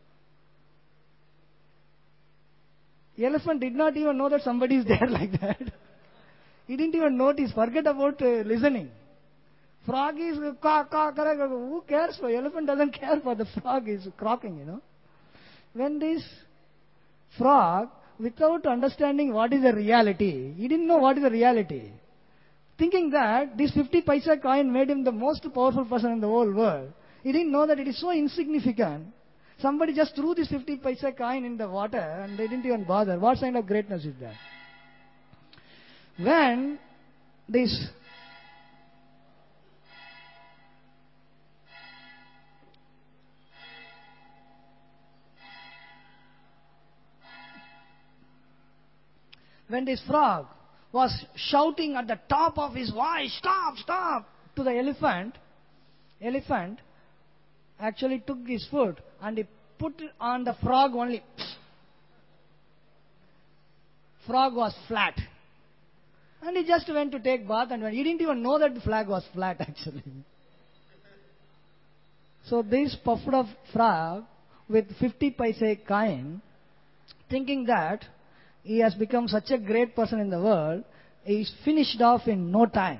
The elephant did not even know that somebody is there like that. He didn't even notice, forget about listening. Frog is who cares for? Elephant doesn't care for the frog is croaking, you know. When this frog, without understanding what is the reality, he didn't know what is the reality. Thinking that this 50 paisa coin made him the most powerful person in the whole world. He didn't know that it is so insignificant. Somebody just threw this 50 paisa coin in the water and they didn't even bother. What kind of greatness is that? When this frog was shouting at the top of his voice, stop, stop, to the elephant actually took his foot and he put it on the frog only. Frog was flat. And he just went to take bath and he didn't even know that the flag was flat actually. So this puffed up frog with 50 paise coin, thinking that he has become such a great person in the world, he is finished off in no time.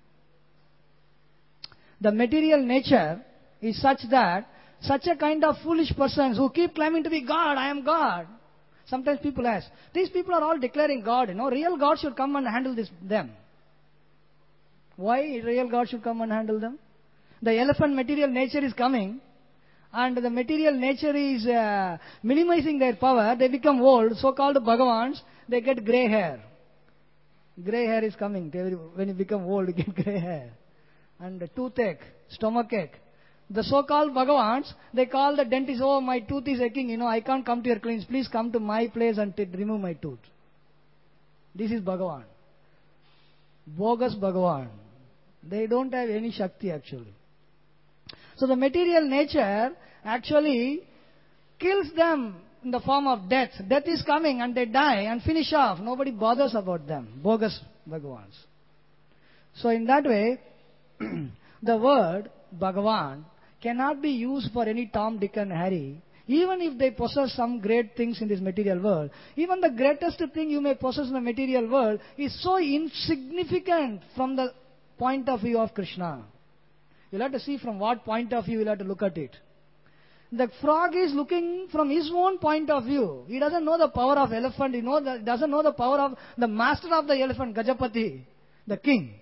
The material nature is such that such a kind of foolish persons who keep claiming to be God, I am God. Sometimes people ask, these people are all declaring God, you know, real God should come and handle them. Why real God should come and handle them? The elephant material nature is coming and the material nature is minimizing their power. They become old, so-called Bhagavans, they get grey hair. Grey hair is coming. When you become old, you get grey hair. And toothache, stomachache. The so-called Bhagavans, they call the dentist, oh, my tooth is aching, you know, I can't come to your clinic. Please come to my place and remove my tooth. This is Bhagavan. Bogus Bhagavan. They don't have any Shakti actually. So the material nature actually kills them in the form of death. Death is coming and they die and finish off. Nobody bothers about them. Bogus Bhagavans. So in that way, the word Bhagavan cannot be used for any Tom, Dick and Harry. even if they possess some great things in this material world, even the greatest thing you may possess in the material world is so insignificant from the point of view of Krishna. You'll have to see from what point of view you'll have to look at it. The frog is looking from his own point of view. He doesn't know the power of elephant. He doesn't know the power of the master of the elephant, Gajapati, the king.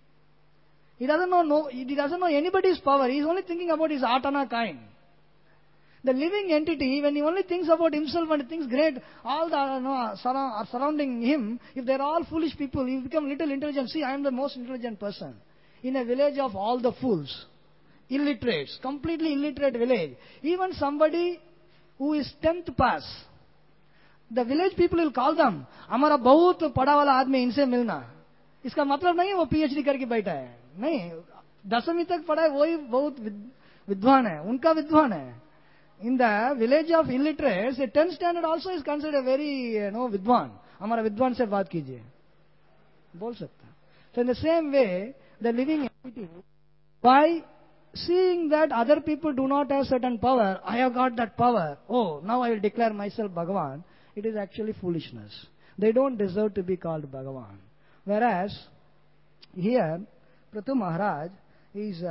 He doesn't know anybody's power. He's only thinking about his atana kind. The living entity, when he only thinks about himself and thinks great, all the surrounding him, if they're all foolish people, he become little intelligent. See, I am the most intelligent person. In a village of all the fools, illiterates, completely illiterate village, even somebody who is 10th pass, the village people will call them, हमारा बहुत पढ़ा वाला आदमी इनसे मिलना. इसका मतलब नहीं वो PhD करके बैठा है, नहीं, 10वीं तक पढ़ा है वही बहुत विद्वान है, उनका विद्वान है. In the village of illiterates, a 10th standard also is considered a very विद्वान. हमारा विद्वान से बात कीजिए, बोल सकता. So in the same way, the living entity, by seeing that other people do not have certain power, I have got that power. Oh, now I will declare myself Bhagavan. It is actually foolishness. They don't deserve to be called Bhagavan. Whereas here, Prithu Maharaj is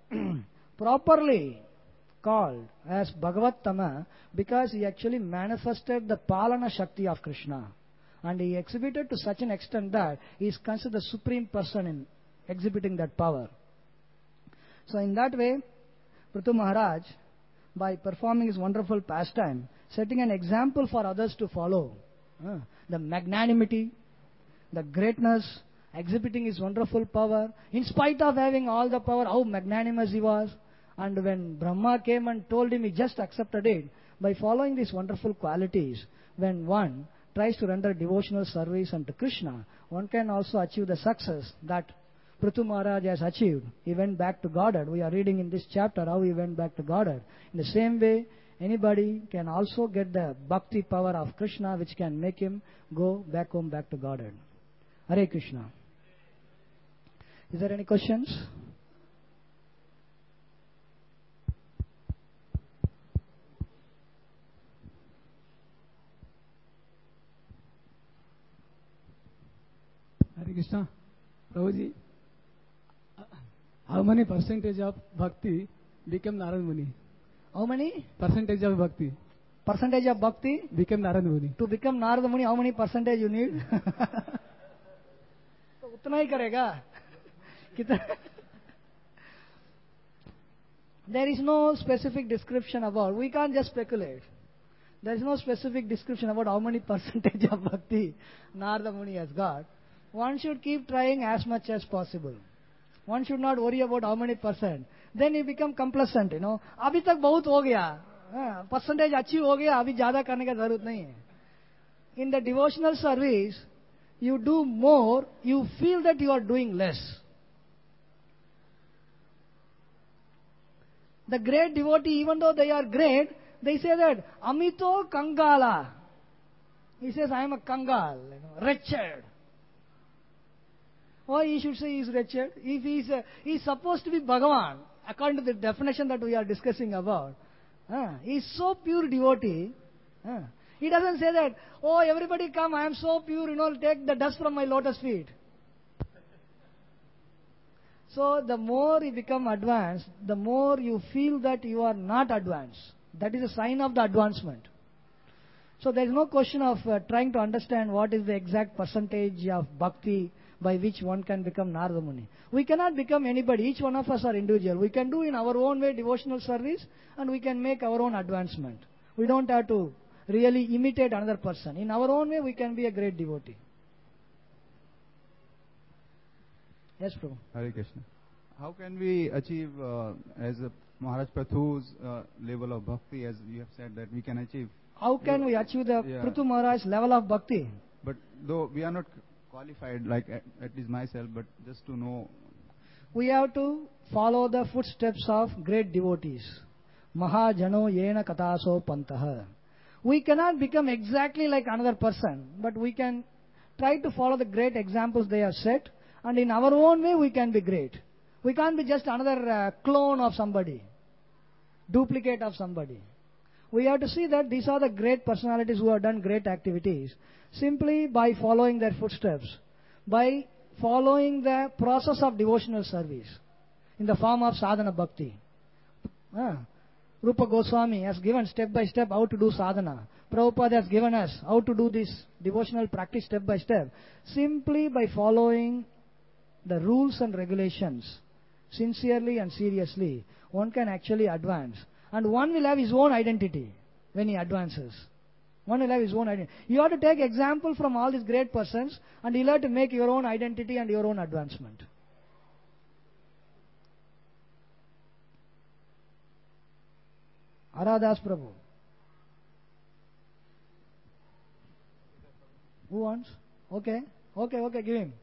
properly called as Bhagavattama because he actually manifested the Palana Shakti of Krishna. And he exhibited to such an extent that he is considered the supreme person in exhibiting that power. So in that way, Prithu Maharaj, by performing his wonderful pastime, setting an example for others to follow, the magnanimity, the greatness, exhibiting his wonderful power, in spite of having all the power, how magnanimous he was. And when Brahma came and told him, he just accepted it. By following these wonderful qualities, when one tries to render devotional service unto Krishna, one can also achieve the success that Prithu Maharaj has achieved. He went back to Godhead. We are reading in this chapter how he went back to Godhead. In the same way, anybody can also get the bhakti power of Krishna, which can make him go back home, back to Godhead. Hare Krishna. Is there any questions? Hare Krishna. Prabhuji, how many percentage of bhakti became Narad Muni? How many? Percentage of bhakti. Percentage of bhakti? Became Narad Muni. To become Narad Muni, how many percentage you need? तो उतना ही करेगा. कितना? There is no specific description about. We can't just speculate. There is no specific description about how many percentage of bhakti Narada Muni has got. One should keep trying as much as possible. One should not worry about how many percent. Then you become complacent, अभी तक बहुत हो गया, percentage अच्छी हो गया, अभी ज़्यादा करने का ज़रूरत नहीं है. In the devotional service, you do more, you feel that you are doing less. The great devotee, even though they are great, they say that, Amito Kangala. He says, I am a Kangal, wretched. Why he should say he is wretched? If he is supposed to be Bhagavan, according to the definition that we are discussing about, he is so pure devotee. He doesn't say that, oh, everybody come, I am so pure, take the dust from my lotus feet. So the more you become advanced, the more you feel that you are not advanced. That is a sign of the advancement. So there is no question of trying to understand what is the exact percentage of bhakti by which one can become Narada Muni. We cannot become anybody. Each one of us are individual. We can do in our own way devotional service and we can make our own advancement. We don't have to really imitate another person. In our own way, we can be a great devotee. Yes, Prabhu. Hare Krishna. How can we achieve, as Maharaj Prithu's level of bhakti, as you have said that we can achieve? How can we achieve the Prithu Maharaj's level of bhakti? But though we are not qualified, like at least myself, but just to know. We have to follow the footsteps of great devotees. Mahajano yena kataso pantaha. We cannot become exactly like another person, but we can try to follow the great examples they have set, and in our own way we can be great. We can't be just another clone of somebody, duplicate of somebody. we have to see that these are the great personalities who have done great activities simply by following their footsteps, by following the process of devotional service in the form of sadhana bhakti. Rupa Goswami has given step by step how to do sadhana. Prabhupada has given us how to do this devotional practice step by step. Simply by following the rules and regulations sincerely and seriously, one can actually advance. And one will have his own identity when he advances. One will have his own identity. You have to take example from all these great persons, and you'll have to make your own identity and your own advancement. Aradas Prabhu. Who wants? Okay, give him.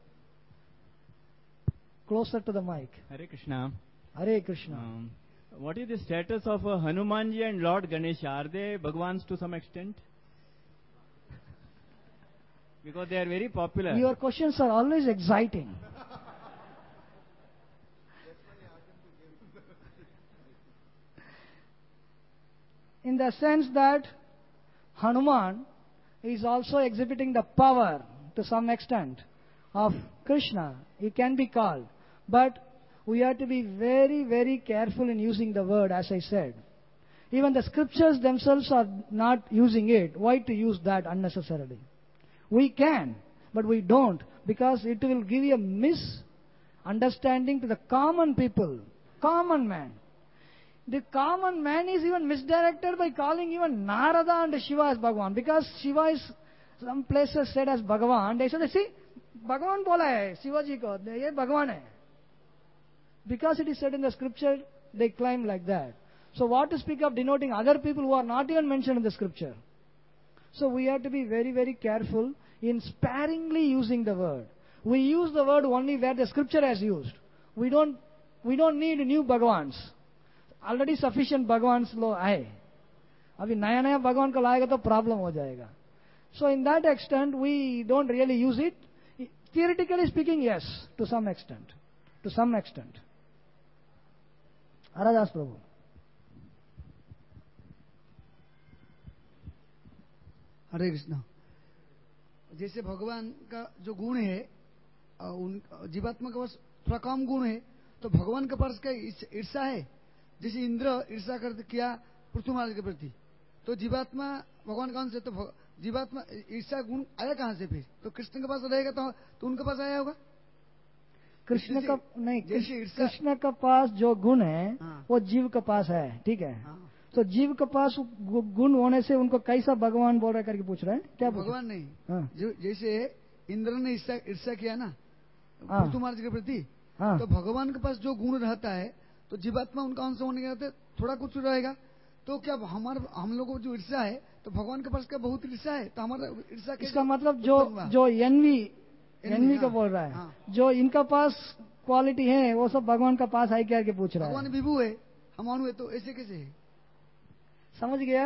Closer to the mic. Hare Krishna. Hare Krishna. What is the status of Hanumanji and Lord Ganesha? Are they Bhagwans to some extent? Because they are very popular. Your questions are always exciting. In the sense that Hanuman is also exhibiting the power to some extent of Krishna. He can be called. But we have to be very, very careful in using the word, as I said. Even the scriptures themselves are not using it. Why to use that unnecessarily? We can, but we don't, because it will give you a misunderstanding to the common people, common man. The common man is even misdirected by calling even Narada and Shiva as Bhagavan, because Shiva is some places said as Bhagavan. They said, see, Bhagavan bola hai, Shiva ji ko, ye Bhagavan hai. Because it is said in the scripture, they claim like that. So what to speak of denoting other people who are not even mentioned in the scripture? So we have to be very, very careful in sparingly using the word. We use the word only where the scripture has used. We don't need new Bhagavans. Already sufficient Bhagavans lo hai. Abhi naya Bhagavan ko laega to problem ho jayega. So in that extent, we don't really use it. Theoretically speaking, yes, to some extent. To some extent. Aradas Prabhu. हरे कृष्णा। जैसे भगवान का जो गुण है उन जीवात्मा के पास थोड़ा कम गुण है, तो भगवान के पास क्या ईर्षा है? जैसे इंद्र ईर्षा कर किया पृथ्वी महाराज के प्रति, तो जीवात्मा भगवान कौन से, तो जीवात्मा ईर्षा गुण आया कहाँ से? फिर तो कृष्ण के पास रहेगा तो उनके पास आया होगा। कृष्ण का नहीं, कृष्ण का पास जो गुण है वो जीव के पास है, ठीक है। तो जीव के पास गुण होने से उनको कैसा भगवान बोल रहे करके पूछ रहे हैं? क्या भगवान नहीं, जैसे इंद्र ने ईर्षा किया ना पृथ्वी महाराज के प्रति, तो भगवान के पास जो गुण रहता है तो जीवात्मा उनका अंश होने के नाते थोड़ा कुछ रहेगा। तो क्या हम लोगों को जो ईर्षा है, तो भगवान के पास क्या बहुत ईर्षा है? तो हमारा ईर्षा इसका मतलब जो एनवी का बोल रहा है, जो इनका पास क्वालिटी है वो सब भगवान का पास है क्या के पूछ रहा है। भगवान विभू है, हम अणु है, तो ऐसे कैसे है? समझ गया?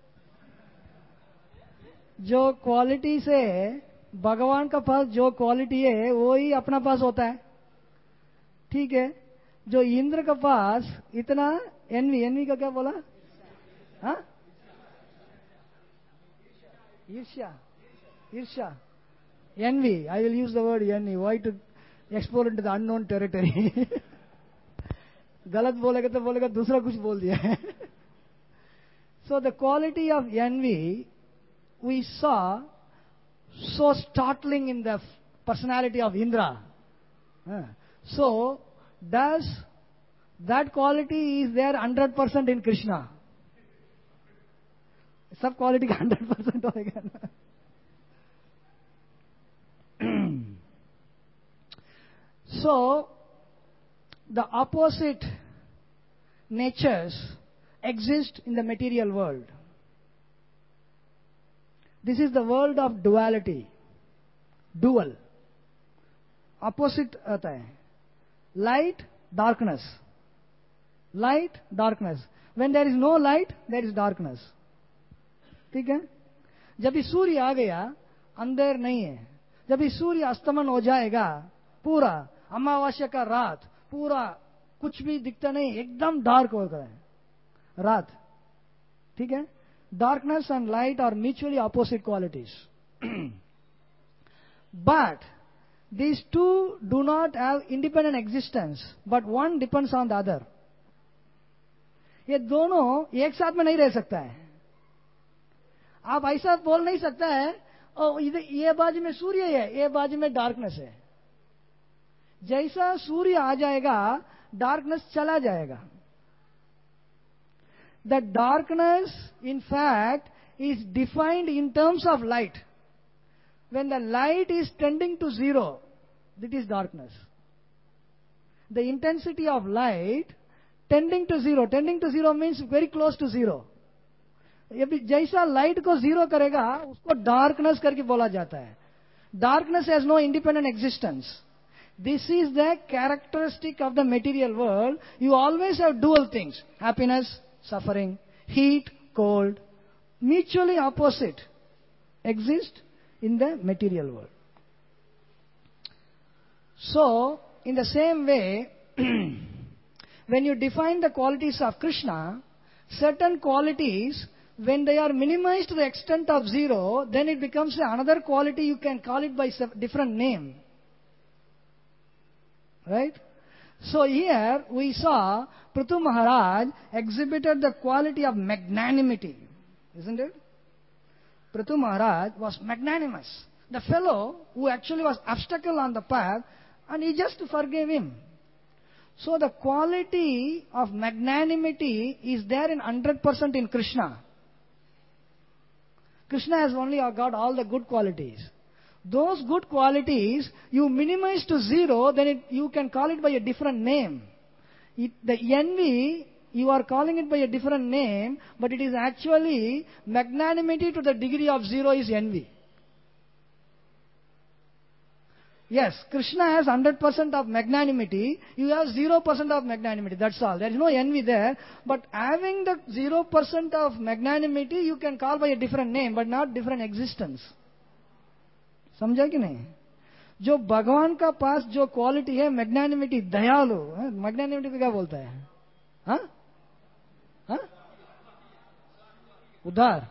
जो क्वालिटी से भगवान का पास जो क्वालिटी है वो ही अपना पास होता है, ठीक है। जो इंद्र का पास इतना एनवी का क्या बोला? हाँ, ईर्ष्या, envy. I will use the word envy. Why to explore into the unknown territory? गलत बोलेगा तो बोलेगा दूसरा कुछ बोल दिया है। So the quality of envy we saw so startling in the personality of Indra. So does that quality is there 100% in Krishna? सब क्वालिटी का 100% होएगा ना? So, the opposite natures exist in the material world. This is the world of duality. Dual. Opposite आता है. Light, darkness. Light, darkness. When there is no light, there is darkness. ठीक है? जब भी सूर्य आ गया, अंधेर नहीं है. जब भी सूर्य अस्तमन हो जाएगा, पूरा अमावस्या का रात, पूरा कुछ भी दिखता नहीं, एकदम डार्क हो गया है रात, ठीक है। Darkness and light are mutually opposite qualities. But these two do not have independent existence, but one depends on the other. ये दोनों एक साथ में नहीं रह सकता है. आप ऐसा बोल नहीं सकता है ये बाजू में सूर्य है, ये बाजू में डार्कनेस है. जैसा सूर्य आ जाएगा डार्कनेस चला जाएगा. The darkness, in fact, is defined in terms of light. When the light is tending to zero, that is darkness. The intensity of light tending to zero means very close to zero. जैसा light को zero करेगा उसको darkness करके बोला जाता है. Darkness has no independent existence. This is the characteristic of the material world. You always have dual things: happiness, suffering, heat, cold, mutually opposite exist in the material world. So, in the same way, when you define the qualities of Krishna, certain qualities, when they are minimized to the extent of zero, then it becomes another quality. You can call it by different name. Right? So here we saw Prithu Maharaj exhibited the quality of magnanimity, isn't it? Prithu Maharaj was magnanimous. The fellow who actually was obstacle on the path, and he just forgave him. So the quality of magnanimity is there in 100% in Krishna. Krishna has only got all the good qualities. Those good qualities, you minimize to zero, then you can call it by a different name. The envy, you are calling it by a different name, but it is actually magnanimity to the degree of zero is envy. Yes, Krishna has 100% of magnanimity, you have 0% of magnanimity, that's all. There is no envy there, but having the 0% of magnanimity, you can call by a different name, but not different existence. समझा कि नहीं? जो भगवान का पास जो quality है magnanimity, दयालु, magnanimity को क्या बोलता है? हाँ? हाँ? उदार,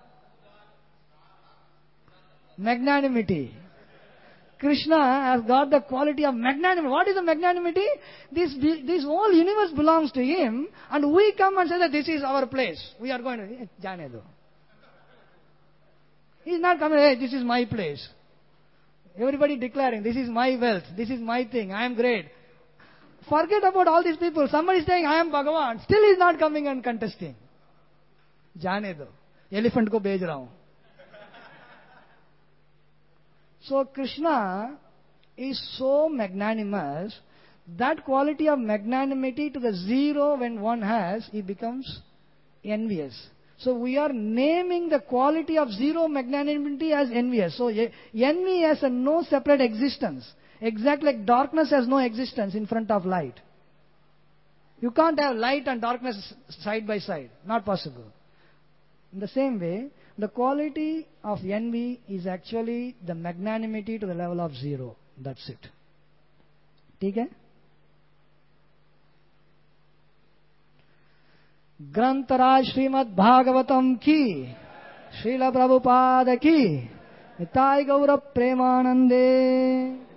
magnanimity. Krishna has got the quality of magnanimity. What is the magnanimity? This whole universe belongs to him, and we come and say that this is our place. We are going to जाने दो. He is not coming, hey, this is my place. Everybody declaring, this is my wealth, this is my thing, I am great. Forget about all these people. Somebody is saying, I am Bhagavan. Still he is not coming and contesting. जाने दो. Elephant को भेज रहा हूं. So Krishna is so magnanimous, that quality of magnanimity to the zero when one has, he becomes envious. So we are naming the quality of zero magnanimity as envious. So envy has no separate existence. Exactly like darkness has no existence in front of light. You can't have light and darkness side by side. Not possible. In the same way, the quality of envy is actually the magnanimity to the level of zero. That's it. ठीक है? ग्रंथराज श्रीमद् भागवतम की, श्रील प्रभुपाद की, निताय गौर प्रेमानंदे.